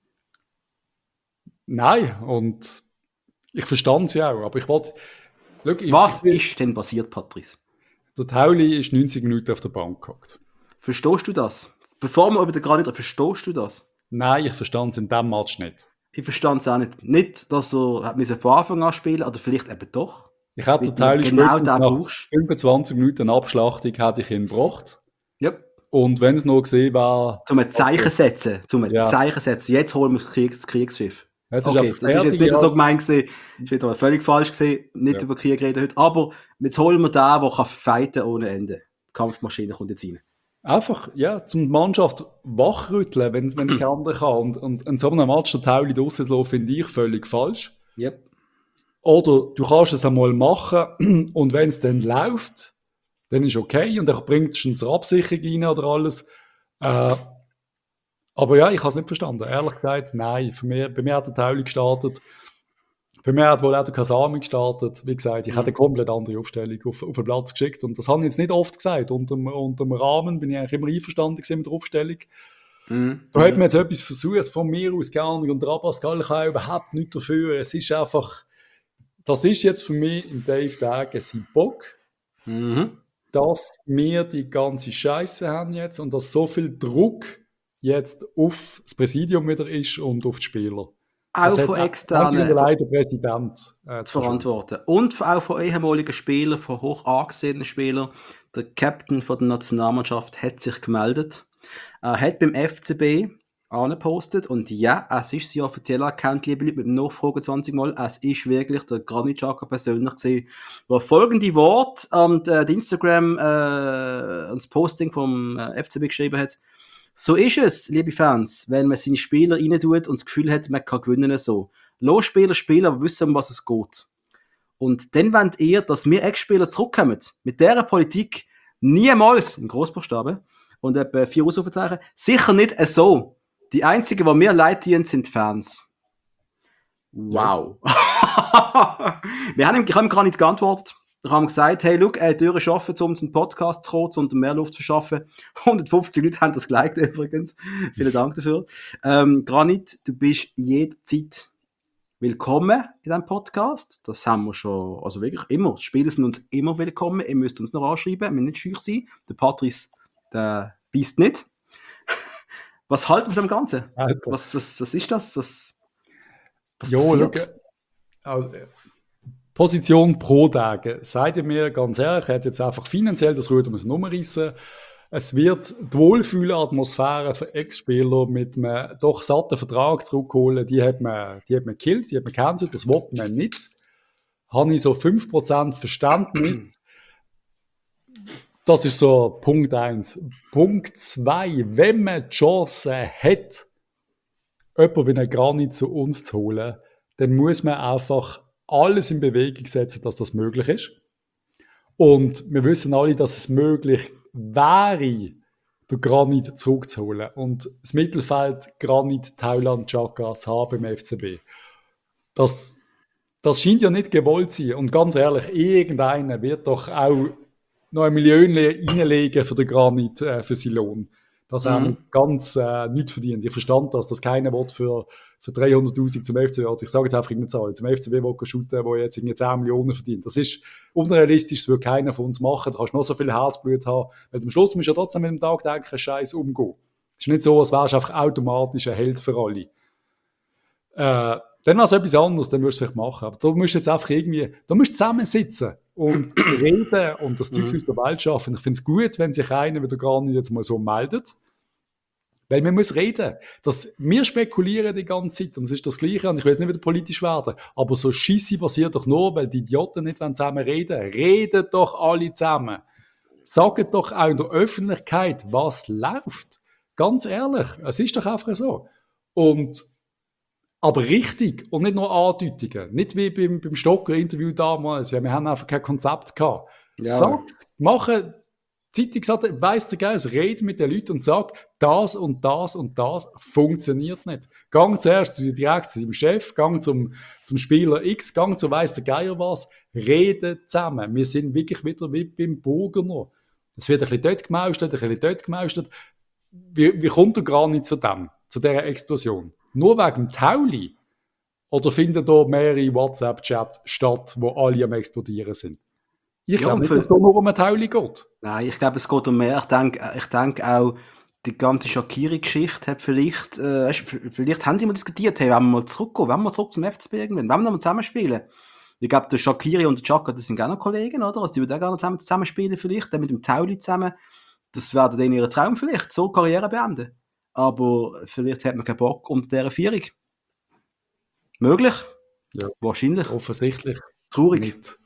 Nein, und ich verstand es ja auch, aber ich wollte... Was ist denn passiert, Patrice? Der Tauli ist 90 Minuten auf der Bank gehockt. Verstehst du das? Bevor wir über den Granit reden, verstehst du das? Nein, ich verstand es in diesem Match nicht. Ich verstand es auch nicht. Nicht, dass er von Anfang an spielen oder vielleicht eben doch. Ich hätte den Tauli genau nach 25 Minuten Abschlachtung hätte ich ihn gebracht. Yep. Und wenn es noch gesehen war... Zum ein Zeichen setzen. Zeichen setzen. Jetzt holen wir das Kriegsschiff. Jetzt okay, das ist jetzt nicht so gemeint gewesen. Das ist wieder völlig falsch gewesen. Nicht über Krieg reden heute. Aber jetzt holen wir den, der fighten ohne Ende. Die Kampfmaschine kommt jetzt rein. Einfach, ja, zum die Mannschaft wachrütteln, wenn es kein anderer kann. Und in so einem Match der Tauli draussen zu lassen, finde ich völlig falsch. Yep. Oder du kannst es einmal machen und wenn es dann läuft, dann ist okay und dann bringst du eine Absicherung rein oder alles. Aber ja, ich habe es nicht verstanden. Ehrlich gesagt, nein. Bei mir hat der Tauli gestartet. Bei mir hat wohl auch der Kasami gestartet. Wie gesagt, ich habe eine komplett andere Aufstellung auf den Platz geschickt. Und das habe ich jetzt nicht oft gesagt. Unter dem Rahmen bin ich eigentlich immer einverstanden mit der Aufstellung. Da hat man jetzt etwas versucht, von mir aus gar nicht. Und der Abascal kann auch überhaupt nichts dafür. Es ist einfach, das ist jetzt für mich in Dave Dagen sein Bock, dass wir die ganze Scheiße haben jetzt und dass so viel Druck jetzt auf das Präsidium wieder ist und auf die Spieler. Auch von externen. Leider Präsident zu verantworten. Und auch von ehemaligen Spielern, von hoch angesehenen Spielern. Der Captain von der Nationalmannschaft hat sich gemeldet. Er hat beim FCB angepostet und ja, es ist sein offizieller Account, liebe Leute, mit dem Nachfragen 20 Mal. Es ist wirklich der Granit Xhaka persönlich gewesen, der folgende Wort an Instagram ans Posting vom FCB geschrieben hat. So ist es, liebe Fans, wenn man seine Spieler rein tut und das Gefühl hat, man kann gewinnen so. Los Spieler spielen, aber wissen, um was es geht. Und dann wollt ihr, dass wir Ex-Spieler zurückkommen. Mit dieser Politik niemals, in Großbuchstaben, und etwa 4 Ausrufezeichen, sicher nicht so. Die einzigen, die mir leid tun, sind Fans. Wow. Ja. Ich habe ihm gar nicht geantwortet. Ich habe gesagt, hey, look, Türen schaffen, um einen Podcast zu kurz und mehr Luft zu schaffen. 150 Leute haben das geliked übrigens. Vielen Dank dafür. Granit, du bist jederzeit willkommen in diesem Podcast. Das haben wir schon, also wirklich immer. Die Spieler sind uns immer willkommen. Ihr müsst uns noch anschreiben, wir müssen nicht scheu sein. Der Patrice, der beißt nicht. Was halten wir von dem Ganzen? Was ist das? Was passiert? Also, Position pro Tage. Seid ihr mir ganz ehrlich, hat jetzt einfach finanziell das Ruder müssen umreißen. Es wird die Wohlfühlatmosphäre für Ex-Spieler mit einem doch satten Vertrag zurückholen. Die hat man gekillt, die hat man gecancelt, das will man nicht. Habe ich so 5% Verständnis. Das ist so Punkt 1. Punkt 2, wenn man die Chance hat, jemanden wie einen Granit zu uns zu holen, dann muss man einfach alles in Bewegung setzen, dass das möglich ist. Und wir wissen alle, dass es möglich wäre, den Granit zurückzuholen und das Mittelfeld Granit, Thailand, Xhaka zu haben beim FCB. Das scheint ja nicht gewollt zu sein. Und ganz ehrlich, irgendeiner wird doch auch noch 1 Million reinlegen für den Granit, für seinen Lohn. Das haben ganz nichts verdient. Ich verstand das, dass keiner will für 300'000 zum FCB, also ich sage jetzt einfach irgendeine Zahl, zum FCB will shooten, der jetzt irgendwie 10 Millionen verdient. Das ist unrealistisch, das würde keiner von uns machen. Du kannst noch so viel Herzblut haben, weil am Schluss musst du ja trotzdem mit dem tagtäglichen Scheiß umgehen. Es ist nicht so, als wärst du einfach automatisch ein Held für alle. Dann wäre es etwas anderes, dann würdest du es vielleicht machen. Aber du musst jetzt einfach irgendwie, du musst zusammensitzen und reden und das Zeug aus der Welt schaffen. Ich finde es gut, wenn sich einer wieder gar nicht jetzt mal so meldet. Weil man muss reden. Wir spekulieren die ganze Zeit und es ist das Gleiche und ich will jetzt nicht wieder politisch werden, aber so Scheisse passiert doch nur, weil die Idioten nicht zusammen reden. Redet doch alle zusammen. Sagt doch auch in der Öffentlichkeit, was läuft. Ganz ehrlich, es ist doch einfach so. Aber richtig und nicht nur Andeutungen. Nicht wie beim Stocker-Interview damals. Ja, wir haben einfach kein Konzept gehabt. Ja. Sag's, machen. Die Zeitung sagt, weiss der Geist, red mit den Leuten und sag, das und das und das funktioniert nicht. Gang zuerst direkt zu deinem Chef, gang zum Spieler X, gang zu weiss der Geier was, reden zusammen. Wir sind wirklich wieder wie beim Burgener. Es wird ein bisschen dort gemauscht, ein bisschen dort gemauscht. Wie kommt er gar nicht zu dieser Explosion? Nur wegen dem Tauli? Oder finden da mehrere WhatsApp-Chats statt, wo alle am Explodieren sind? Ich glaube nicht, dass es nur um ein Tauli geht. Nein, ich glaube, es geht um mehr. Ich denke auch, die ganze Shaqiri-Geschichte hat vielleicht haben sie mal diskutiert, hey, wollen wir mal zurückgehen, wollen wir zurück zum FCB irgendwann, wollen wir mal zusammenspielen? Ich glaube, der Shaqiri und der Xhaka, das sind auch noch Kollegen, oder? Also die würden auch gerne noch zusammenspielen vielleicht, dann mit dem Tauli zusammen. Das wäre dann ihr Traum vielleicht, so Karriere beenden. Aber vielleicht hat man keinen Bock unter dieser Vierung. Möglich? Ja. Wahrscheinlich. Offensichtlich. Traurig. Nicht.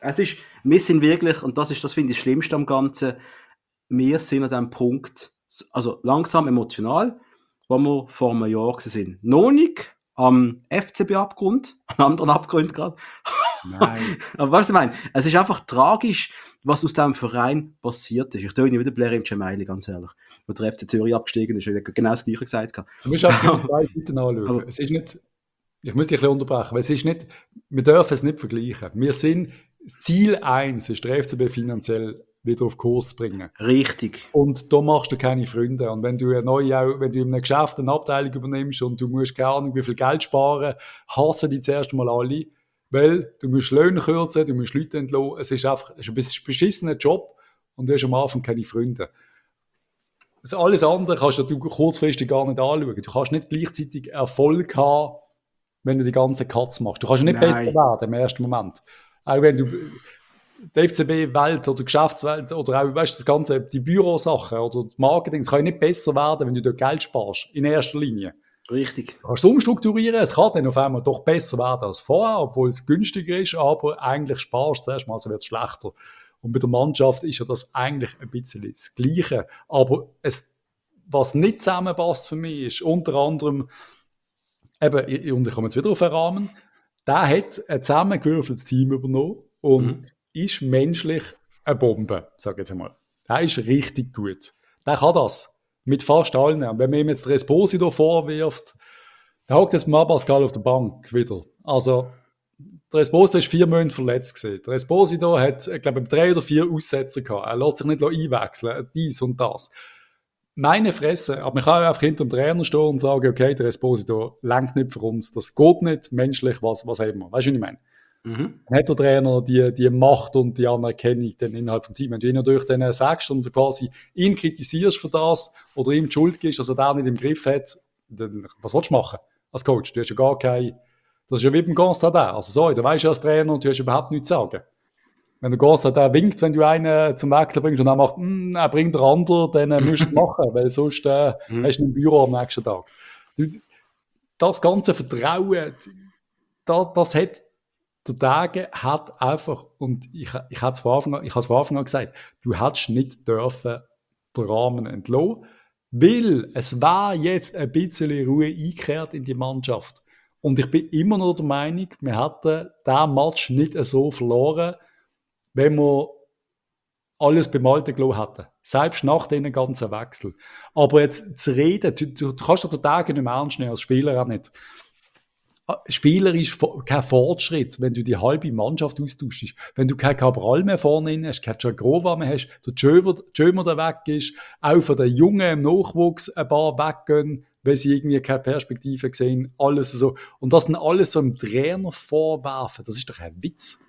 Wir sind wirklich, und das finde ich das Schlimmste am Ganzen, wir sind an dem Punkt, also langsam emotional, wo wir vor einem Jahr sind. Noch nicht am FCB-Abgrund, am anderen Abgrund gerade. Nein. Aber weißt du, was ich meine? Es ist einfach tragisch, was aus diesem Verein passiert ist. Ich tue nicht wieder Blair im Gemeili, ganz ehrlich. Wo der FC Zürich abgestiegen ist, ich habe genau das Gleiche gesagt. Du musst einfach die 2 Seiten anschauen. Es ist nicht, ich muss dich ein bisschen unterbrechen, weil es ist nicht, wir dürfen es nicht vergleichen. Ziel 1 ist, der FCB finanziell wieder auf Kurs zu bringen. Richtig. Und da machst du keine Freunde. Und wenn du in einem Geschäft eine Abteilung übernimmst und du musst keine Ahnung, wie viel Geld sparen, hassen die zuerst mal alle, weil du musst Löhne kürzen, du musst Leute entlassen. Es ist ein beschissener Job und du hast am Anfang keine Freunde. Alles andere kannst du kurzfristig gar nicht anschauen. Du kannst nicht gleichzeitig Erfolg haben, wenn du die ganzen Cuts machst. Du kannst nicht besser werden im ersten Moment. Auch wenn du die FCB-Welt oder die Geschäftswelt oder auch, weißt du, das Ganze, die Bürosachen oder das Marketing, es kann nicht besser werden, wenn du dort Geld sparst, in erster Linie. Richtig. Du kannst es umstrukturieren, es kann dann auf einmal doch besser werden als vorher, obwohl es günstiger ist, aber eigentlich sparst du zuerst mal, also wird es schlechter. Und bei der Mannschaft ist ja das eigentlich ein bisschen das Gleiche. Aber was nicht zusammenpasst für mich, ist unter anderem, eben, und ich komme jetzt wieder auf den Rahmen, der hat ein zusammengewürfeltes Team übernommen und ist menschlich eine Bombe, sage ich jetzt einmal. Der ist richtig gut. Der kann das. Mit fast allen. Und wenn man ihm jetzt den Esposito vorwirft, dann hockt jetzt mal Pascal auf der Bank wieder. Also, der Esposito ist 4 Monate verletzt gewesen. Der Esposito hat, ich glaube, 3 oder 4 Aussetzer gehabt. Er lässt sich nicht einwechseln, dies und das. Meine Fresse, aber man kann einfach hinter dem Trainer stehen und sagen, okay, der Esposito lenkt nicht für uns, das geht nicht, menschlich, was haben wir? Weißt du, was ich meine? Dann hat der Trainer die Macht und die Anerkennung dann innerhalb des Teams. Wenn du ihn natürlich dann sagst und so quasi ihn kritisierst für das oder ihm die Schuld gibst, dass er den nicht im Griff hat, dann was willst du machen als Coach? Du hast ja gar keine, das ist ja wie beim Constantin. Also sorry, da weisst du als Trainer und du hast überhaupt nichts zu sagen. Wenn der Constantin winkt, wenn du einen zum Wechseln bringst und er macht, er bringt der andere, dann musst du es machen, weil sonst hast du ihn im Büro am nächsten Tag. Das ganze Vertrauen, das der Tage hat einfach, und ich habe es von Anfang an gesagt, du hättest nicht dürfen den Rahmen entlassen, weil es war jetzt ein bisschen Ruhe eingekehrt in die Mannschaft. Und ich bin immer noch der Meinung, wir hätten diesen Match nicht so verloren, wenn wir alles beim Alten gelassen hätten. Selbst nach diesen ganzen Wechsel. Aber jetzt zu reden, du kannst doch den Tag nicht mehr ernst nehmen, als Spieler auch nicht. Spieler ist kein Fortschritt, wenn du die halbe Mannschaft austauschst. Wenn du kein Cabral mehr vorne hin hast, kein Cagrova mehr hast, der Jömer der weg ist, auch von den Jungen im Nachwuchs ein paar weggehen, weil sie irgendwie keine Perspektive sehen, alles so. Und das dann alles so im Trainer vorwerfen, das ist doch ein Witz.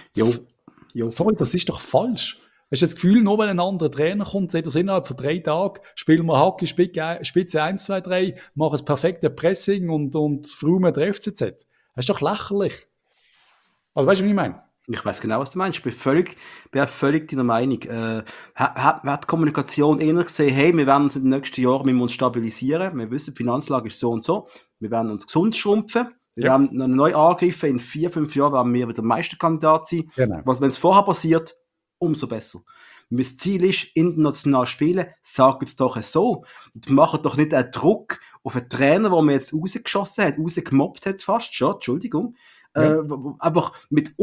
Sorry, das ist doch falsch. Hast du das Gefühl, nur weil ein anderer Trainer kommt, sagt er innerhalb von 3 Tagen, spielen wir Hockey, Spitze 1, 2, 3, machen das perfekte Pressing und frumen der FCZ. Das ist doch lächerlich. Also weißt du, was ich meine? Ich weiß genau, was du meinst. Ich bin völlig deiner Meinung. Hat die Kommunikation eher gesehen, hey, wir werden uns in den nächsten Jahren wir uns stabilisieren. Wir wissen, die Finanzlage ist so und so. Wir werden uns gesund schrumpfen. Wir werden noch neu angreifen. In 4, 5 Jahren werden wir wieder Meisterkandidat sein. Genau. Wenn es vorher passiert, umso besser. Mein Ziel ist, international spielen, sagt es doch so. Und macht doch nicht einen Druck auf einen Trainer, den man jetzt rausgeschossen hat, rausgemobbt hat fast schon, Entschuldigung. Aber mit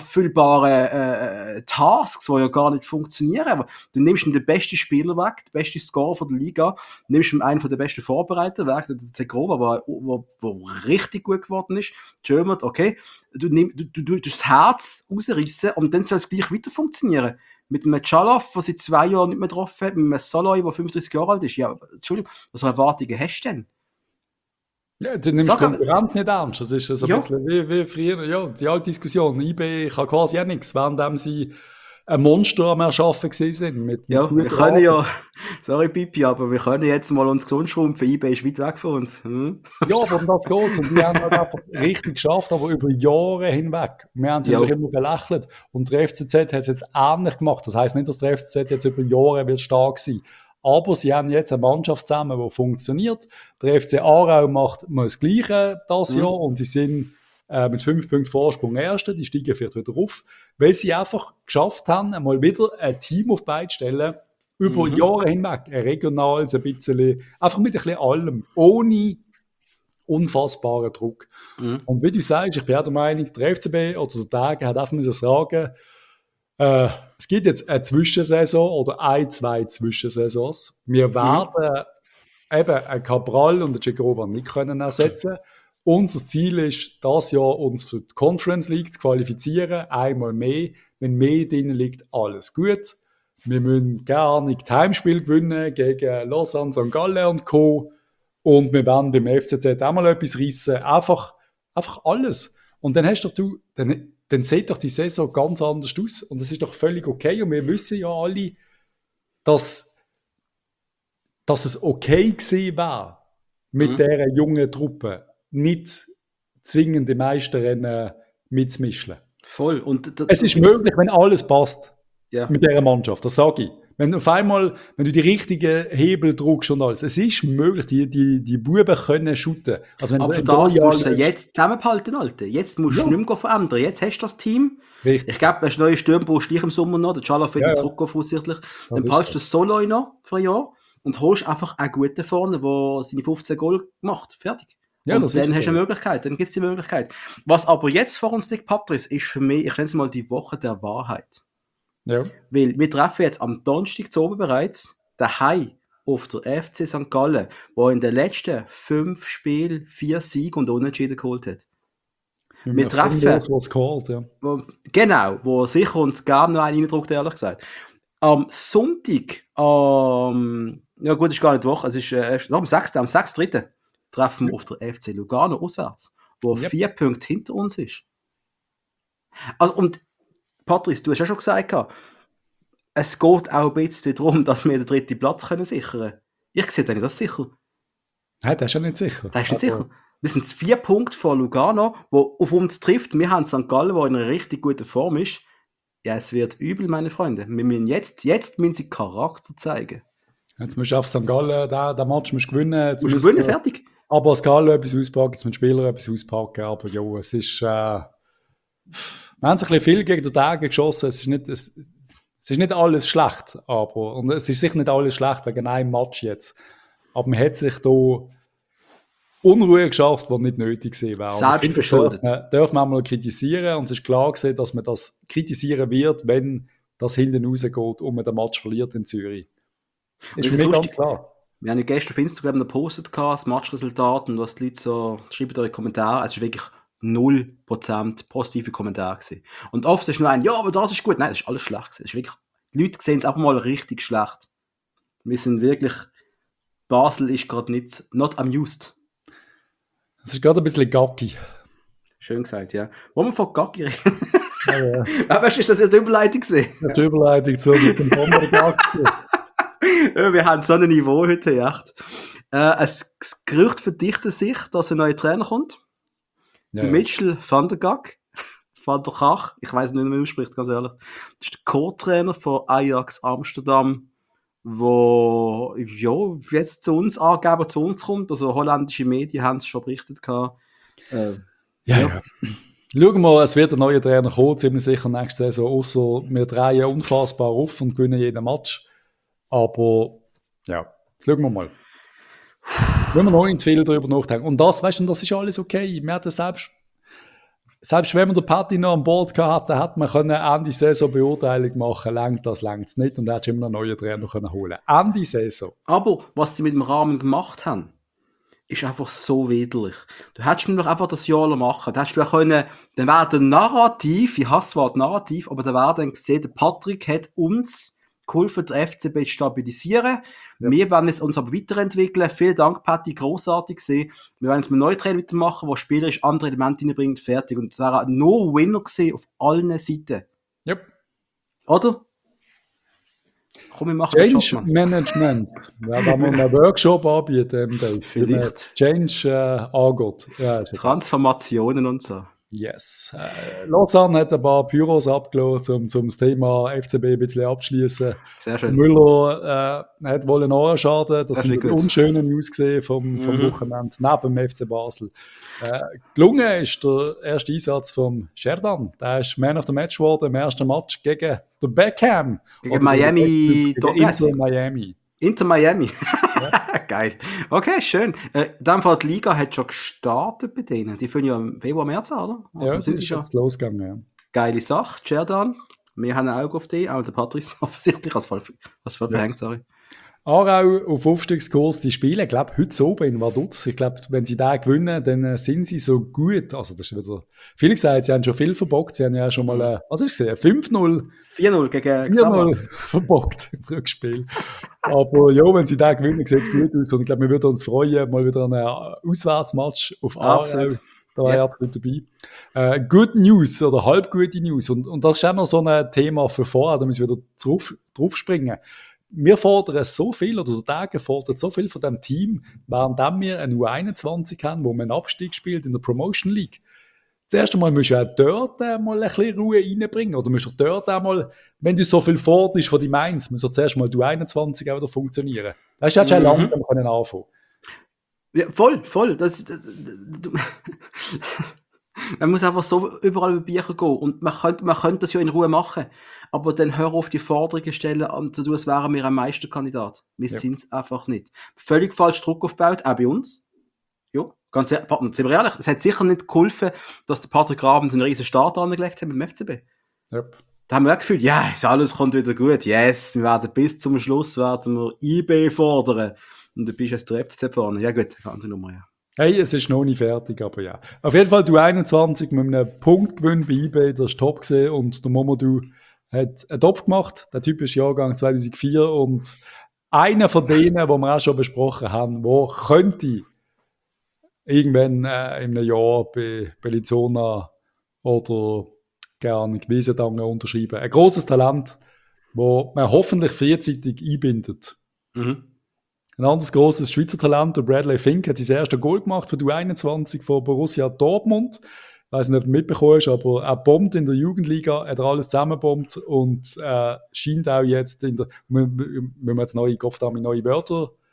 unerfüllbaren Tasks, die ja gar nicht funktionieren. Aber du nimmst ihm den besten Spieler weg, den besten Scorer von der Liga, nimmst ihm einen der besten Vorbereiter weg, der Zegrova, der richtig gut geworden ist, German, okay. Du das Herz rausreißen und dann soll es gleich weiter funktionieren. Mit einem Tschalow, der seit 2 Jahren nicht mehr getroffen hat, mit einem Soloy, der 35 Jahre alt ist. Ja, Entschuldigung, was für Erwartungen hast du denn? Ja, du nimmst Konkurrenz nicht ernst. Das ist so ein bisschen wie früher, ja, die alte Diskussion. IB kann quasi auch nichts, während sie ein Monster am Erschaffen waren. Wir können ja, sorry Pipi, aber wir können jetzt mal uns gesund schrumpfen. IB ist weit weg von uns. Ja, aber um das geht es. Und wir haben halt einfach richtig geschafft, aber über Jahre hinweg. Wir haben sie immer belächelt. Und der FCZ hat es jetzt ähnlich gemacht. Das heisst nicht, dass der FCZ jetzt über Jahre wird stark sein. Aber sie haben jetzt eine Mannschaft zusammen, die funktioniert. Der FC Aarau macht das Gleiche das Jahr und sie sind mit 5 Punkten Vorsprung Erster. Die steigen vielleicht wieder auf, weil sie einfach geschafft haben, einmal wieder ein Team auf beide Stellen über Jahre hinweg. Ein regionales, ein bisschen, einfach mit ein bisschen allem, ohne unfassbaren Druck. Und wie du sagst, ich bin auch der Meinung, der FCB oder der Tage hat einfach sagen, es gibt jetzt eine Zwischensaison oder 1, 2 Zwischensaisons. Wir werden eben einen Cabral und einen Cegrova nicht können ersetzen. Unser Ziel ist, dieses Jahr uns für die Conference League zu qualifizieren. Einmal mehr. Wenn mehr drin liegt, alles gut. Wir müssen gerne die Heimspiel gewinnen gegen Lausanne, St. Gallen und Co. Und wir werden beim FCZ auch mal etwas reissen. Einfach alles. Und dann hast du, dann sieht doch die Saison ganz anders aus. Und das ist doch völlig okay. Und wir wissen ja alle, dass es okay gewesen wäre, mit dieser jungen Truppe nicht zwingend die Meisterrennen mitzumischen. Voll. Und es ist möglich, wenn alles passt mit dieser Mannschaft. Das sage ich. Wenn du die richtigen Hebel drückst und alles, es ist möglich, die Buben können shooten. Also aber das musst du jetzt zusammenhalten, Alter. Jetzt musst du nicht mehr verändern. Jetzt hast du das Team. Richtig. Ich glaube, ein neuer Stürmer brauchst du im Sommer noch. Der Tschalow wird zurückgehen, voraussichtlich. Dann behaltest du das Soloy noch für ein Jahr und holst einfach einen guten vorne, der seine 15 Goal macht. Fertig. Ja, und dann hast du eine Möglichkeit. Dann gibt es die Möglichkeit. Was aber jetzt vor uns liegt, Patrice, ist für mich, ich nenne es mal die Woche der Wahrheit. Ja. Weil wir treffen jetzt am Donnerstag zu oben bereits daheim auf der FC St. Gallen, der in den letzten 5 Spielen 4 Siege und Unentschieden geholt hat. Wir treffen, genau, wo sicher uns gar noch einen reindruckt, ehrlich gesagt. Am Sonntag, ja gut, ist gar nicht die Woche, es ist am 6.3. treffen wir auf der FC Lugano auswärts, wo 4 Punkte hinter uns ist. Also, und Patrice, du hast ja schon gesagt, es geht auch ein bisschen darum, dass wir den 3. Platz sichern können. Ich sehe da nicht das sicher. Nein, das ist ja nicht sicher. Das ist nicht sicher. Wir sind 4 Punkte vor Lugano, wo auf uns trifft. Wir haben St. Gallen, der in einer richtig guten Form ist. Ja, es wird übel, meine Freunde. Wir müssen jetzt müssen sie Charakter zeigen. Jetzt musst du auf St. Gallen, den Match musst du gewinnen. Jetzt musst du gewinnen, fertig. Aber St. Gallen etwas auspacken, jetzt müssen Spieler etwas auspacken. Aber ja, es ist... Wir haben sich ein bisschen viel gegen den Tag geschossen. Es ist nicht alles schlecht, und es ist sicher nicht alles schlecht wegen einem Match jetzt. Aber man hat sich da Unruhe geschafft, die nicht nötig gewesen wäre. Selbst verschuldet. Dürfen wir einmal kritisieren, und es ist klar gewesen, dass man das kritisieren wird, wenn das hinten rausgeht und man den Match verliert in Zürich. Ist für mich ganz klar. Wir haben ja gestern auf Instagram noch gepostet, das Matchresultat, und was die Leute so schreiben, eure Kommentare. Es ist wirklich 0% positive Kommentare gewesen. Und oft ist nur ein, ja, aber das ist gut. Nein, das ist alles schlecht gewesen. Es ist wirklich, die Leute sehen es einfach mal richtig schlecht. Wir sind wirklich, Basel ist gerade not amused. Es ist gerade ein bisschen gacki. Schön gesagt, ja. Wollen wir von gacki reden? Ja. Aber ist das jetzt die Überleitung gewesen? Die Überleitung zu mit dem Bomber-Gacki. Wir haben so ein Niveau heute, echt. Ein Gerücht verdichtet sich, dass ein neuer Trainer kommt. Ja, Mitchell van der Gag, van der Kach, ich weiß nicht, wie man ausspricht, ganz ehrlich. Das ist der Co-Trainer von Ajax Amsterdam, wo jetzt zu uns kommt. Also holländische Medien haben es schon berichtet. Ja. Schauen wir, es wird ein neuer Trainer kommen, ziemlich sicher nächste Saison, ausser wir drehen unfassbar auf und gewinnen jeden Match. Aber ja, jetzt schauen wir mal. Wenn wir noch ins viel darüber nachdenken. Und das, weißt du, das ist alles okay. Wir hatten selbst wenn man den Patti noch an Bord hatte, hat man Ende Saison Beurteilung machen, langt es nicht, und er hat immer noch einen neuen Trainer holen. Ende Saison. Aber was sie mit dem Rahmen gemacht haben, ist einfach so widerlich. Du hättest mir doch einfach das Jahr machen. Da hättest du ja können, dann wäre der Narrativ, ich hasse das Wort Narrativ, aber dann wäre dann gesehen, der Patrick hat uns geholfen, den FCB zu stabilisieren. Ja. Wir werden es uns aber weiterentwickeln. Vielen Dank, Patti, grossartig gesehen. Wir werden jetzt mit neuen Trainer weitermachen, der spielerisch andere Elemente hineinbringt, fertig. Und es wäre ein No-Winner gesehen auf allen Seiten. Yep. Oder? Komm, wir machen Change Management. Ja, wenn wir einen Workshop anbieten, Dave. Vielleicht. Change angeht. Ja, Transformationen und so. Yes. Lausanne hat ein paar Pyros abgelassen, um das Thema FCB ein bisschen abzuschließen. Sehr schön. Müller hat wohl einen Ohrenschaden. Das sind unschöne News gesehen vom Wochenende neben dem FC Basel. Gelungen ist der erste Einsatz von Sherdan. Der ist Man of the Match geworden im ersten Match gegen den Beckham. Gegen Miami. Inter Miami. Inter Miami. Ja. Geil. Okay, schön. In dem Fall, die Liga hat schon gestartet bei denen. Die fangen ja im Februar, März an, oder? Also, ja, sind die schon jetzt losgegangen, ja. Geile Sache, Sherdan. Wir haben ein Auge auf dich, auch der Patrice offensichtlich als verhängt, sorry. Aarau auf Aufstiegskurs, die spielen, ich glaube, heute oben in Vaduz. Ich glaube, wenn sie da gewinnen, dann sind sie so gut. Also, das ist wieder, viele sagen, sie haben schon viel verbockt. Sie haben ja schon mal, was ist es, 5-0? 4-0 gegen Xamax. Verbockt im Rückspiel. Aber ja, wenn sie da gewinnen, sieht es gut aus. Und ich glaube, wir würden uns freuen, mal wieder einen Auswärtsmatch auf Aarau. Da war ich absolut dabei. Good News oder halb gute News. Und das ist auch noch so ein Thema für vorher, da müssen wir wieder drauf springen. Wir fordern so viel, oder der Tage fordert so viel von dem Team, während wir eine U21 haben, wo man einen Abstieg spielt in der Promotion League. Das erste Mal musst du auch dort mal ein bisschen Ruhe reinbringen. Oder musst du dort auch mal, wenn du so viel forderst von die Mainz, muss zuerst mal die U21 auch wieder funktionieren. Da hast du schon langsam anfangen. Ja, voll. Man muss einfach so überall über Bücher gehen. Und man könnte das ja in Ruhe machen. Aber dann hör auf die Forderungen stellen und so tun, als wären wir ein Meisterkandidat. Wir sind es einfach nicht. Völlig falsch Druck aufgebaut, auch bei uns. Ja, ganz sind wir ehrlich, es hat sicher nicht geholfen, dass der Patrick Grabens einen riesen Start angelegt hat mit dem FCB. Yep. Da haben wir auch gefühlt, ja, alles kommt wieder gut. Yes, wir werden bis zum Schluss IB fordern. Und du bist jetzt der FCZ vorne. Ja gut, ganze Nummer, ja. Hey, es ist noch nicht fertig, aber ja. Auf jeden Fall, du 21 mit einem Punktgewinn bei IB, das war top gesehen, und der Momodou hat einen Topf gemacht. Der Typ ist Jahrgang 2004 und einer von denen, die wir auch schon besprochen haben, der könnte irgendwann in einem Jahr bei Bellinzona oder gerne Wiesendangen unterschreiben. Ein grosses Talent, das man hoffentlich frühzeitig einbindet. Mhm. Ein anderes grosses Schweizer Talent, der Bradley Fink, hat sein erstes Goal gemacht für die U21 von Borussia Dortmund. Ich weiss nicht, ob du mitbekommen hast, aber er bombt in der Jugendliga, hat er alles zusammenbombt und scheint auch jetzt müssen wir jetzt neue Wörter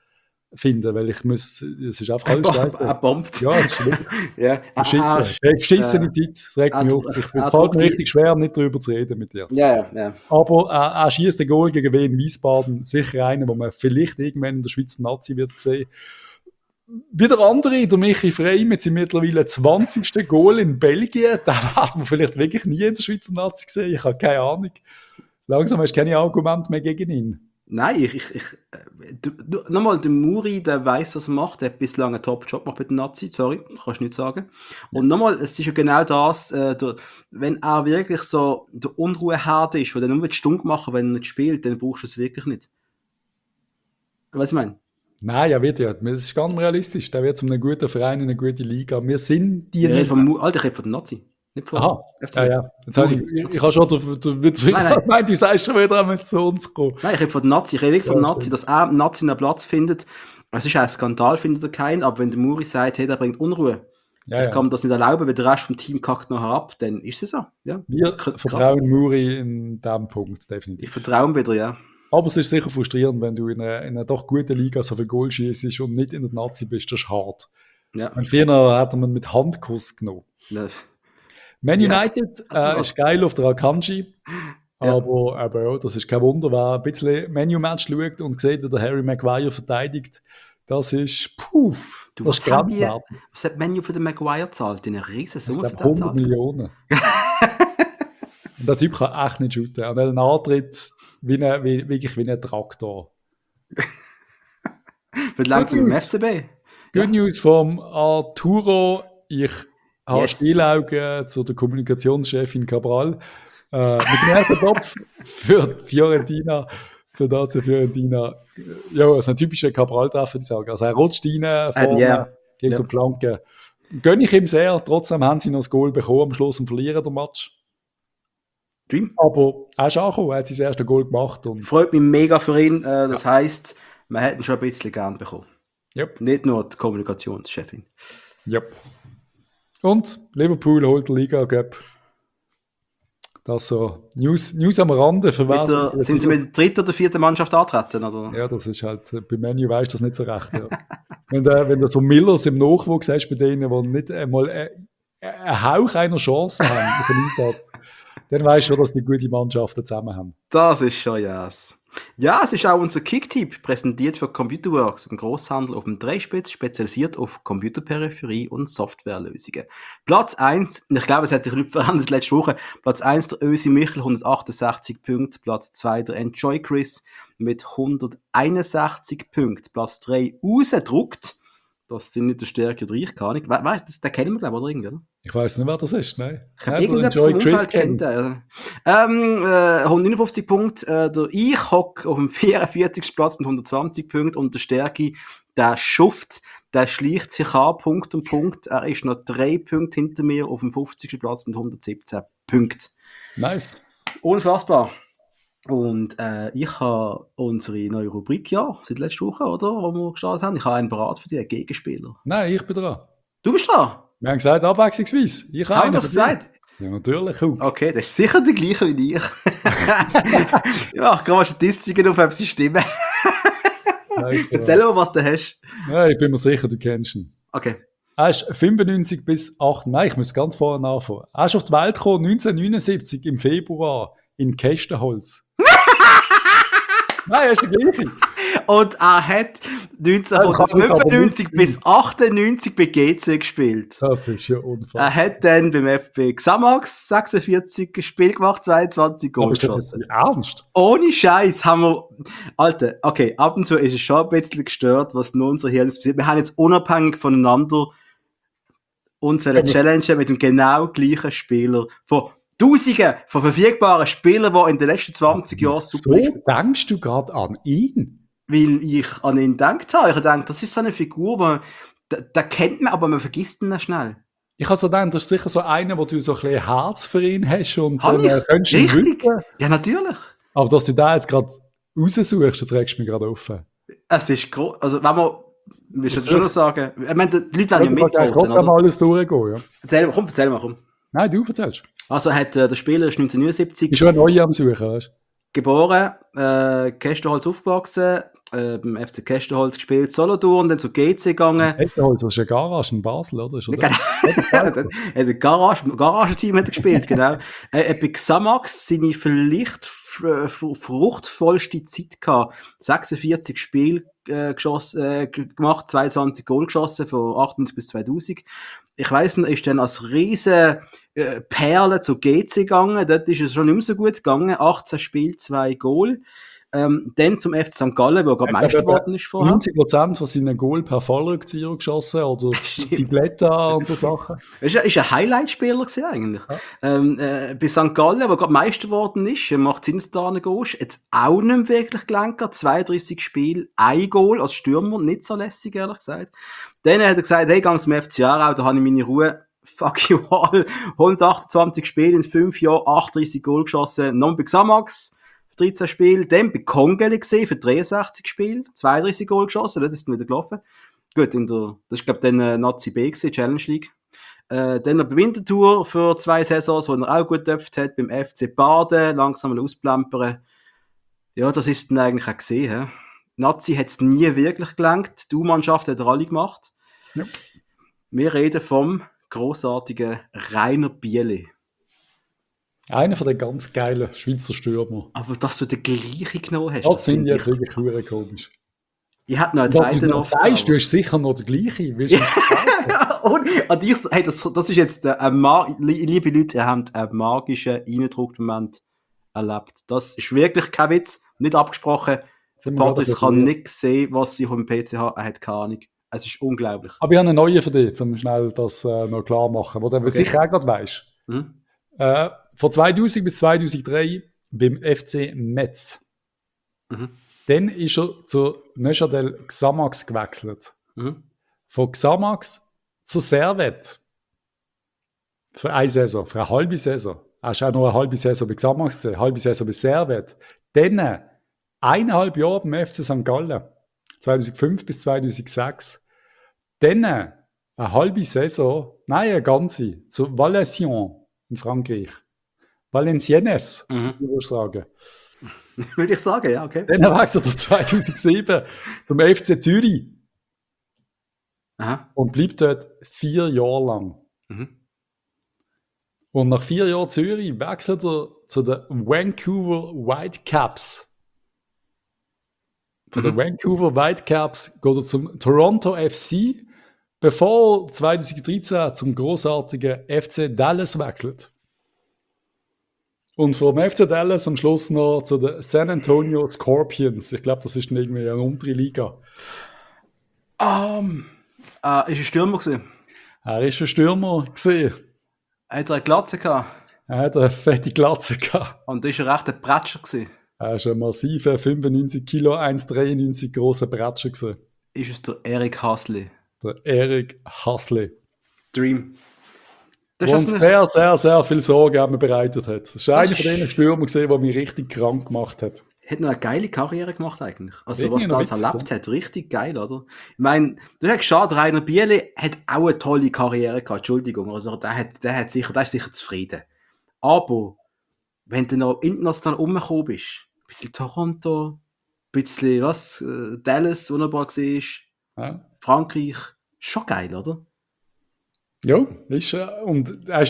finden, weil es ist einfach alles scheiße. Er bombt. Ja, das ist schlimm. Ja. Geschissene Zeit, das regt mich auf. Ich fällt mir richtig schwer, nicht darüber zu reden mit dir. Ja. Aber er schießt den Goal gegen Wien Wiesbaden, sicher einen, wo man vielleicht irgendwann in der Schweizer Nazi wird sehen. Wieder andere, der Michi Frey mit seinem mittlerweile 20. Goal in Belgien, den werden wir vielleicht wirklich nie in der Schweizer Nazi sehen. Ich habe keine Ahnung. Langsam hast du keine Argumente mehr gegen ihn. Nein, nochmal, der Muri, der weiss, was er macht, der hat bislang einen Top-Job gemacht mit dem Nazi, sorry, kannst du nicht sagen. Und nochmal, es ist ja genau das, wenn er wirklich so der Unruheherde ist, der nur stunk machen will, wenn er nicht spielt, dann brauchst du es wirklich nicht. Was ich meine? Nein, er wird ja. Das ist ganz realistisch. Der wird zu einem guten Verein, in eine gute Liga. Wir sind die Ich rede nicht. Alter, ich rede von dem Nazi. Nicht von Aha, FCB. ja. Jetzt habe ich habe schon gemeint, du sagst schon wieder, er müsste zu uns kommen. Nein, ich rede von dem Nazi. Ich rede wirklich von dem Nazi, stimmt. dass er Nazi einen Platz findet. Es ist ein Skandal, findet er keinen, aber wenn der Muri sagt, hey, der bringt Unruhe, ich kann mir das nicht erlauben, wenn der Rest vom Team kackt nachher ab, dann ist es so. Ja. Wir Krass. vertrauen Muri in diesem Punkt, Ich definitiv. vertraue ihm wieder, ja. Aber es ist sicher frustrierend, wenn du in einer doch guten Liga so viel Goal schießt und nicht in der Nazi bist. Das ist hart. Ja. Und früher hat man mit Handkuss genommen. Ja. Man Ja. United was. ist geil auf der Akanji. Ja. Aber ja, das ist kein Wunder, wer ein bisschen Menu-Match schaut und sieht, wie der Harry Maguire verteidigt. Das ist, Du, das ist was, haben die, grenzwertig. was hat Menu für den Maguire gezahlt? In einer riesen Ich Summe für glaube, den 100 zahlt. Millionen. Und der Typ kann echt nicht shooten. Und er hat einen Antritt wirklich wie ein Traktor. Wird langsam im News. FCB. Good News vom Arturo. Ich habe Yes. Spielaugen zu der Kommunikationschefin Cabral. Mit dem ersten Topf für Fiorentina, für dazu Fiorentina. Ja, es ist ein typischer Cabral-Treffer, die sagen. Also er rutscht rein, vorne, ja. geht Ja. zur Flanke. Gönne ich ihm sehr. Trotzdem haben sie noch das Goal bekommen am Schluss und verlieren den Match. Dream. Aber er ist angekommen, er hat sein erstes Goal gemacht. Und Freut mich mega für ihn. Das heisst, wir hätten schon ein bisschen gern bekommen. Yep. Nicht nur die Kommunikationschefin. Yep. Und Liverpool holt den Liga Cup. Das so News am Rande. Für was Sind sie mit der dritten oder vierten Mannschaft antreten? Oder? Ja, das ist halt, bei Menu weißt du das nicht so recht. Ja. wenn du so Millers im Nachwuchs hast, bei denen, die nicht einmal einen Hauch einer Chance haben, für den Einsatz, dann weißt du schon, dass die gute Mannschaften zusammen haben. Das ist schon yes. Ja, es ist auch unser Kicktipp, präsentiert für Computerworks, im Großhandel auf dem Dreispitz, spezialisiert auf Computerperipherie und Softwarelösungen. Platz 1, ich glaube, es hat sich nicht verändert letzte Woche, Platz 1 der Ösi Michel, 168 Punkte, Platz 2 der Enjoy Chris mit 161 Punkten, Platz 3 rausgedruckt, das sind nicht der Stärke oder ich, keine Ahnung. Weißt du, den kennen wir, glaube ich, oder irgendwie, oder? Ich weiß nicht, wer das ist, nein. Ich habe irgendjemand vom Umfeld kennt. 159 Punkte. Der Ich hocke auf dem 44. Platz mit 120 Punkten und der Stärke, der Schuft, der schleicht sich an, Punkt um Punkt. Er ist noch 3 Punkte hinter mir auf dem 50. Platz mit 117 Punkten. Nice. Unfassbar. Und ich habe unsere neue Rubrik, ja, seit letzter Woche, oder? Wo wir gestartet haben. Ich habe einen Brat für dich, einen Gegenspieler. Nein, ich bin dran. Du bist dran? Wir haben gesagt, abwechslungsweise. Ich habe Haben wir einen das für dich. gesagt? Ja, natürlich. Cool. Okay, das ist sicher der gleiche wie ich. Ja, ich kann mal Statistiken auf, ob sie stimmen. Erzähl mal, was du hast. Ja, ich bin mir sicher, du kennst ihn. Okay. Er ist 95 bis 8, nein, ich muss ganz vorne anfangen. Er ist auf die Welt gekommen 1979 im Februar in Kästenholz. Nein, er ist der gleiche. Und er hat 1995 bis 98 bei GC gespielt. Das ist ja unfassbar. Er hat dann beim FB Xamax 46 Spiel gemacht, 22 Goal Aber ist das jetzt geschossen. ernst? Ohne Scheiß haben wir. Alter, okay, ab und zu ist es schon ein bisschen gestört, was nur unser Hirn passiert. Wir haben jetzt unabhängig voneinander uns challengen mit dem genau gleichen Spieler von Tausenden von verfügbaren Spielern, die in den letzten 20 Jahren So denkst du gerade an ihn? Weil ich an ihn gedacht habe. Ich denke, das ist so eine Figur, da kennt man, aber man vergisst ihn dann schnell. Ich habe so gedacht, das ist sicher so einer, wo du so ein bisschen Herz für ihn hast und Hab dann ich? könntest du ihn Richtig? wissen. Ja, natürlich. Aber dass du da jetzt gerade raussuchst, das regst du mich gerade auf. Es ist groß. Also, wenn man, willst du schon noch sagen, ich meine, die Leute werden ja Ich kann mitvoten, trotzdem oder? alles durchgehen, ja. Erzähl mal, komm. Nein, du erzählst. Also, der Spieler ist 1979 Bist du eine neue am Suchen, weißt du? geboren, Kästenholz aufgewachsen, beim FC Kestenholz gespielt, Solothurn, dann zu GC gegangen. Eschenholz, das ist eine Garage in Basel, oder? Ist Genau. Ein Garagenteam hat er gespielt, genau. Bei Xamax seine vielleicht fruchtvollste Zeit gehabt. 46 Spiele gemacht, 22 Goal geschossen von 98 bis 2000. Ich weiss noch, ist dann als riesen Perle zu GC gegangen. Dort ist es schon nicht mehr so gut gegangen. 18 Spiele, 2 Goal. Dann zum FC St. Gallen, wo er gerade Meister geworden ist vorher. 90% von seinen Goal per Fallrückzieher geschossen oder Pigletta und so Sachen. Ist ein Highlight-Spieler gewesen eigentlich. Ja. Bei St. Gallen, wo gerade Meister geworden ist, macht Zinsdanen Gosch, jetzt auch nicht wirklich gelenkt, 32 Spiele, 1 Goal als Stürmer, nicht so lässig, ehrlich gesagt. Dann hat er gesagt, hey, gang zum FC Aarau, da habe ich meine Ruhe. Fuck you all. 128 Spiele in 5 Jahren, 38 Goal geschossen, noch bei Xamax. 13 Spiele, dann bei Kongele gesehen für 63 Spiele, 32 Goal geschossen, das ist dann wieder gelaufen. Gut, das ist, glaube ich, dann Nazi B gewesen, Challenge League. Dann noch bei Winterthur für 2 Saisons, wo er auch gut getöpft hat, beim FC Baden, langsam ausplempern. Ja, das ist dann eigentlich auch gesehen. He? Nazi hat es nie wirklich gelangt, die U-Mannschaft hat er alle gemacht. Ja. Wir reden vom grossartigen Rainer Bieli. Einer von den ganz geilen Schweizer Stürmer. Aber dass du den gleichen genommen hast, das finde ich jetzt wirklich komisch. Ich hätte noch einen zweiten noch. Sagst du hast sicher noch den gleichen. Und hey, das ist jetzt liebe Leute, ihr habt einen magischen Eindruckmoment erlebt. Das ist wirklich kein Witz, nicht abgesprochen. Patrice kann nicht sehen, was ich auf dem PC habe. Er hat keine Ahnung. Es ist unglaublich. Aber ich habe einen neuen für dich, um schnell das noch klar zu machen, wo du sicher auch gerade weißt. Von 2000 bis 2003 beim FC Metz. Dann ist er zu Neuchâtel Xamax gewechselt. Von Xamax zu Servette. Für eine Saison, für eine halbe Saison. Er hast auch noch eine halbe Saison bei Xamax gesehen, eine halbe Saison bei Servette. Dann 1,5 Jahre beim FC St. Gallen. 2005 bis 2006. Dann eine halbe Saison, nein, eine ganze, zu Valenciennes in Frankreich. Valenciennes, würde ich sagen. Würde ich sagen, ja, okay. Dann wechselt er 2007 zum FC Zürich. Aha. Und bleibt dort 4 Jahre lang. Und nach 4 Jahren Zürich wechselt er zu den Vancouver Whitecaps. Von den Vancouver Whitecaps geht er zum Toronto FC, bevor er 2013 zum großartigen FC Dallas wechselt. Und vom FC Dallas am Schluss noch zu den San Antonio Scorpions. Ich glaube, das ist irgendwie eine untere Liga. Ist ein Stürmer gewesen? Er ist ein Stürmer gewesen. Hat er eine Glatze gehabt? Er hat eine fette Glatze gehabt. Und ist er echt ein Pratscher gewesen? Er ist ein massiver 95 Kilo, 1,93 grosser Bratscher gewesen. Ist es der Eric Hasley? Der Eric Hasley. Dream. Der uns sehr, sehr, sehr viel Sorgen bereitet hat. Das ist einer von den Stürmern gesehen, der mich richtig krank gemacht hat. Hat noch eine geile Karriere gemacht eigentlich. Also was er alles erlebt hat, richtig geil, oder? Ich meine, du hast geschaut, Rainer Bieli hat auch eine tolle Karriere gehabt, Entschuldigung, also der ist sicher zufrieden. Aber wenn du noch international rumgekommen bist, ein bisschen Toronto, ein bisschen Dallas, wunderbar war, ja. Frankreich, schon geil, oder? Ja, ist, und er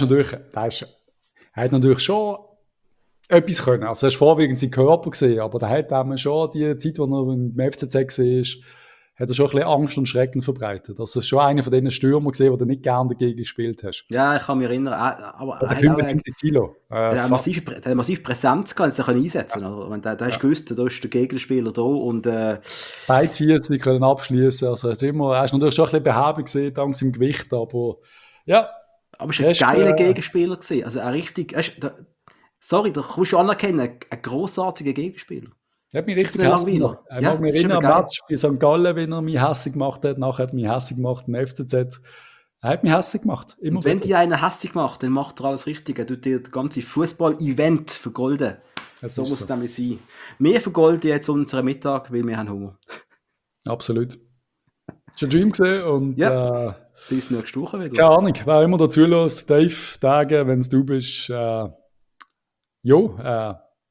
hat natürlich schon etwas können. Also er hat vorwiegend seinen Körper gesehen, aber da hat er schon die Zeit, wo er im FCZ war, hat er schon ein bisschen Angst und Schrecken verbreitet. Also das ist schon einer von diesen Stürmern gesehen, wo du nicht gerne dagegen gespielt hast. Ja, ich kann mich erinnern. Aber er hat 95 Kilo. Er hat massiv Präsenz gehabt, er einsetzen. Ja. Da hast du gewusst, da ist der Gegenspieler da und beide Schießen können abschließen. Also er ist natürlich schon ein bisschen behäbig gesehen, dank seinem Gewicht, aber ja. Aber es war ein geiler Gegenspieler gewesen. Also ein richtig, sorry, da musst du anerkennen, ein grossartiger Gegenspieler. Er hat mich richtig hässlich gemacht. Ich mag mich erinnern am Match bei St. Gallen, wenn er mich hässlich gemacht hat. Nachher hat er mich hässlich gemacht im FCZ. Er hat mich hässlich gemacht. Immer wenn die einen hässlich macht, dann macht er alles richtig. Er tut dir das ganze Fußball-Event vergolden. So muss es nämlich sein. Wir vergolden jetzt unseren Mittag, weil wir haben Hunger. Absolut. Das war ein Dream gewesen und bis nächste Woche wieder. Keine Ahnung, wer immer dazu lässt, Dave, Tage, wenn es du bist,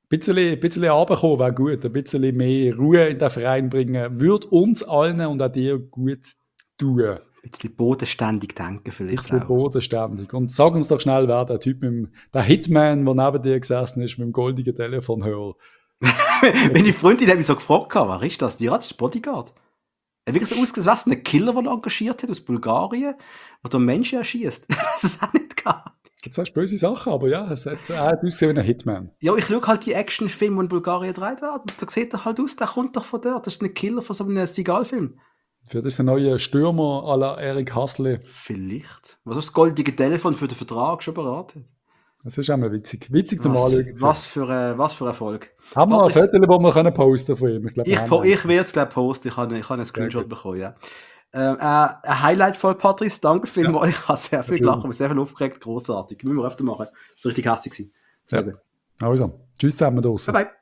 bisschen runterkommen wäre gut, ein bisschen mehr Ruhe in den Verein bringen, würde uns allen und auch dir gut tun. Ein bisschen bodenständig denken Ein vielleicht bisschen auch. bodenständig. Und sag uns doch schnell, wer der Typ der Hitman, der neben dir gesessen ist, mit dem goldigen Telefonhörer. Meine Freundin hat mich so gefragt, wer ist das? Ja, das ist Bodyguard. Er hat wirklich so ausgesehen, was ein Killer, den er engagiert hat aus Bulgarien, der Menschen erschießt. Ich weiß es auch nicht gehabt. Gibt es böse Sachen, aber ja, er hat ausgesehen wie ein Hitman. Ja, ich schaue halt die Actionfilme, die in Bulgarien gedreht werden. Da sieht er halt aus, der kommt doch von dort. Das ist ein Killer von so einem Seagal-Film. Für diesen neuen Stürmer à la Eric Hassle. Vielleicht. Was ist das goldige Telefon für den Vertrag schon beraten? Das ist einmal witzig. Witzig zum Anschauen. Was für Erfolg. Haben wir ein Patrice, Foto, das wir posten von ihm? Ich glaube, ich werde es gleich posten. Ich habe einen Screenshot bekommen, ja. Ein Highlight-Folge, Patrice. Danke vielmals. Ich habe sehr viel gelacht, aber sehr viel aufgeregt. Grossartig. Müssen wir öfter machen. So richtig hässlich gewesen. Ja. Also, tschüss zusammen draussen. Bye bye.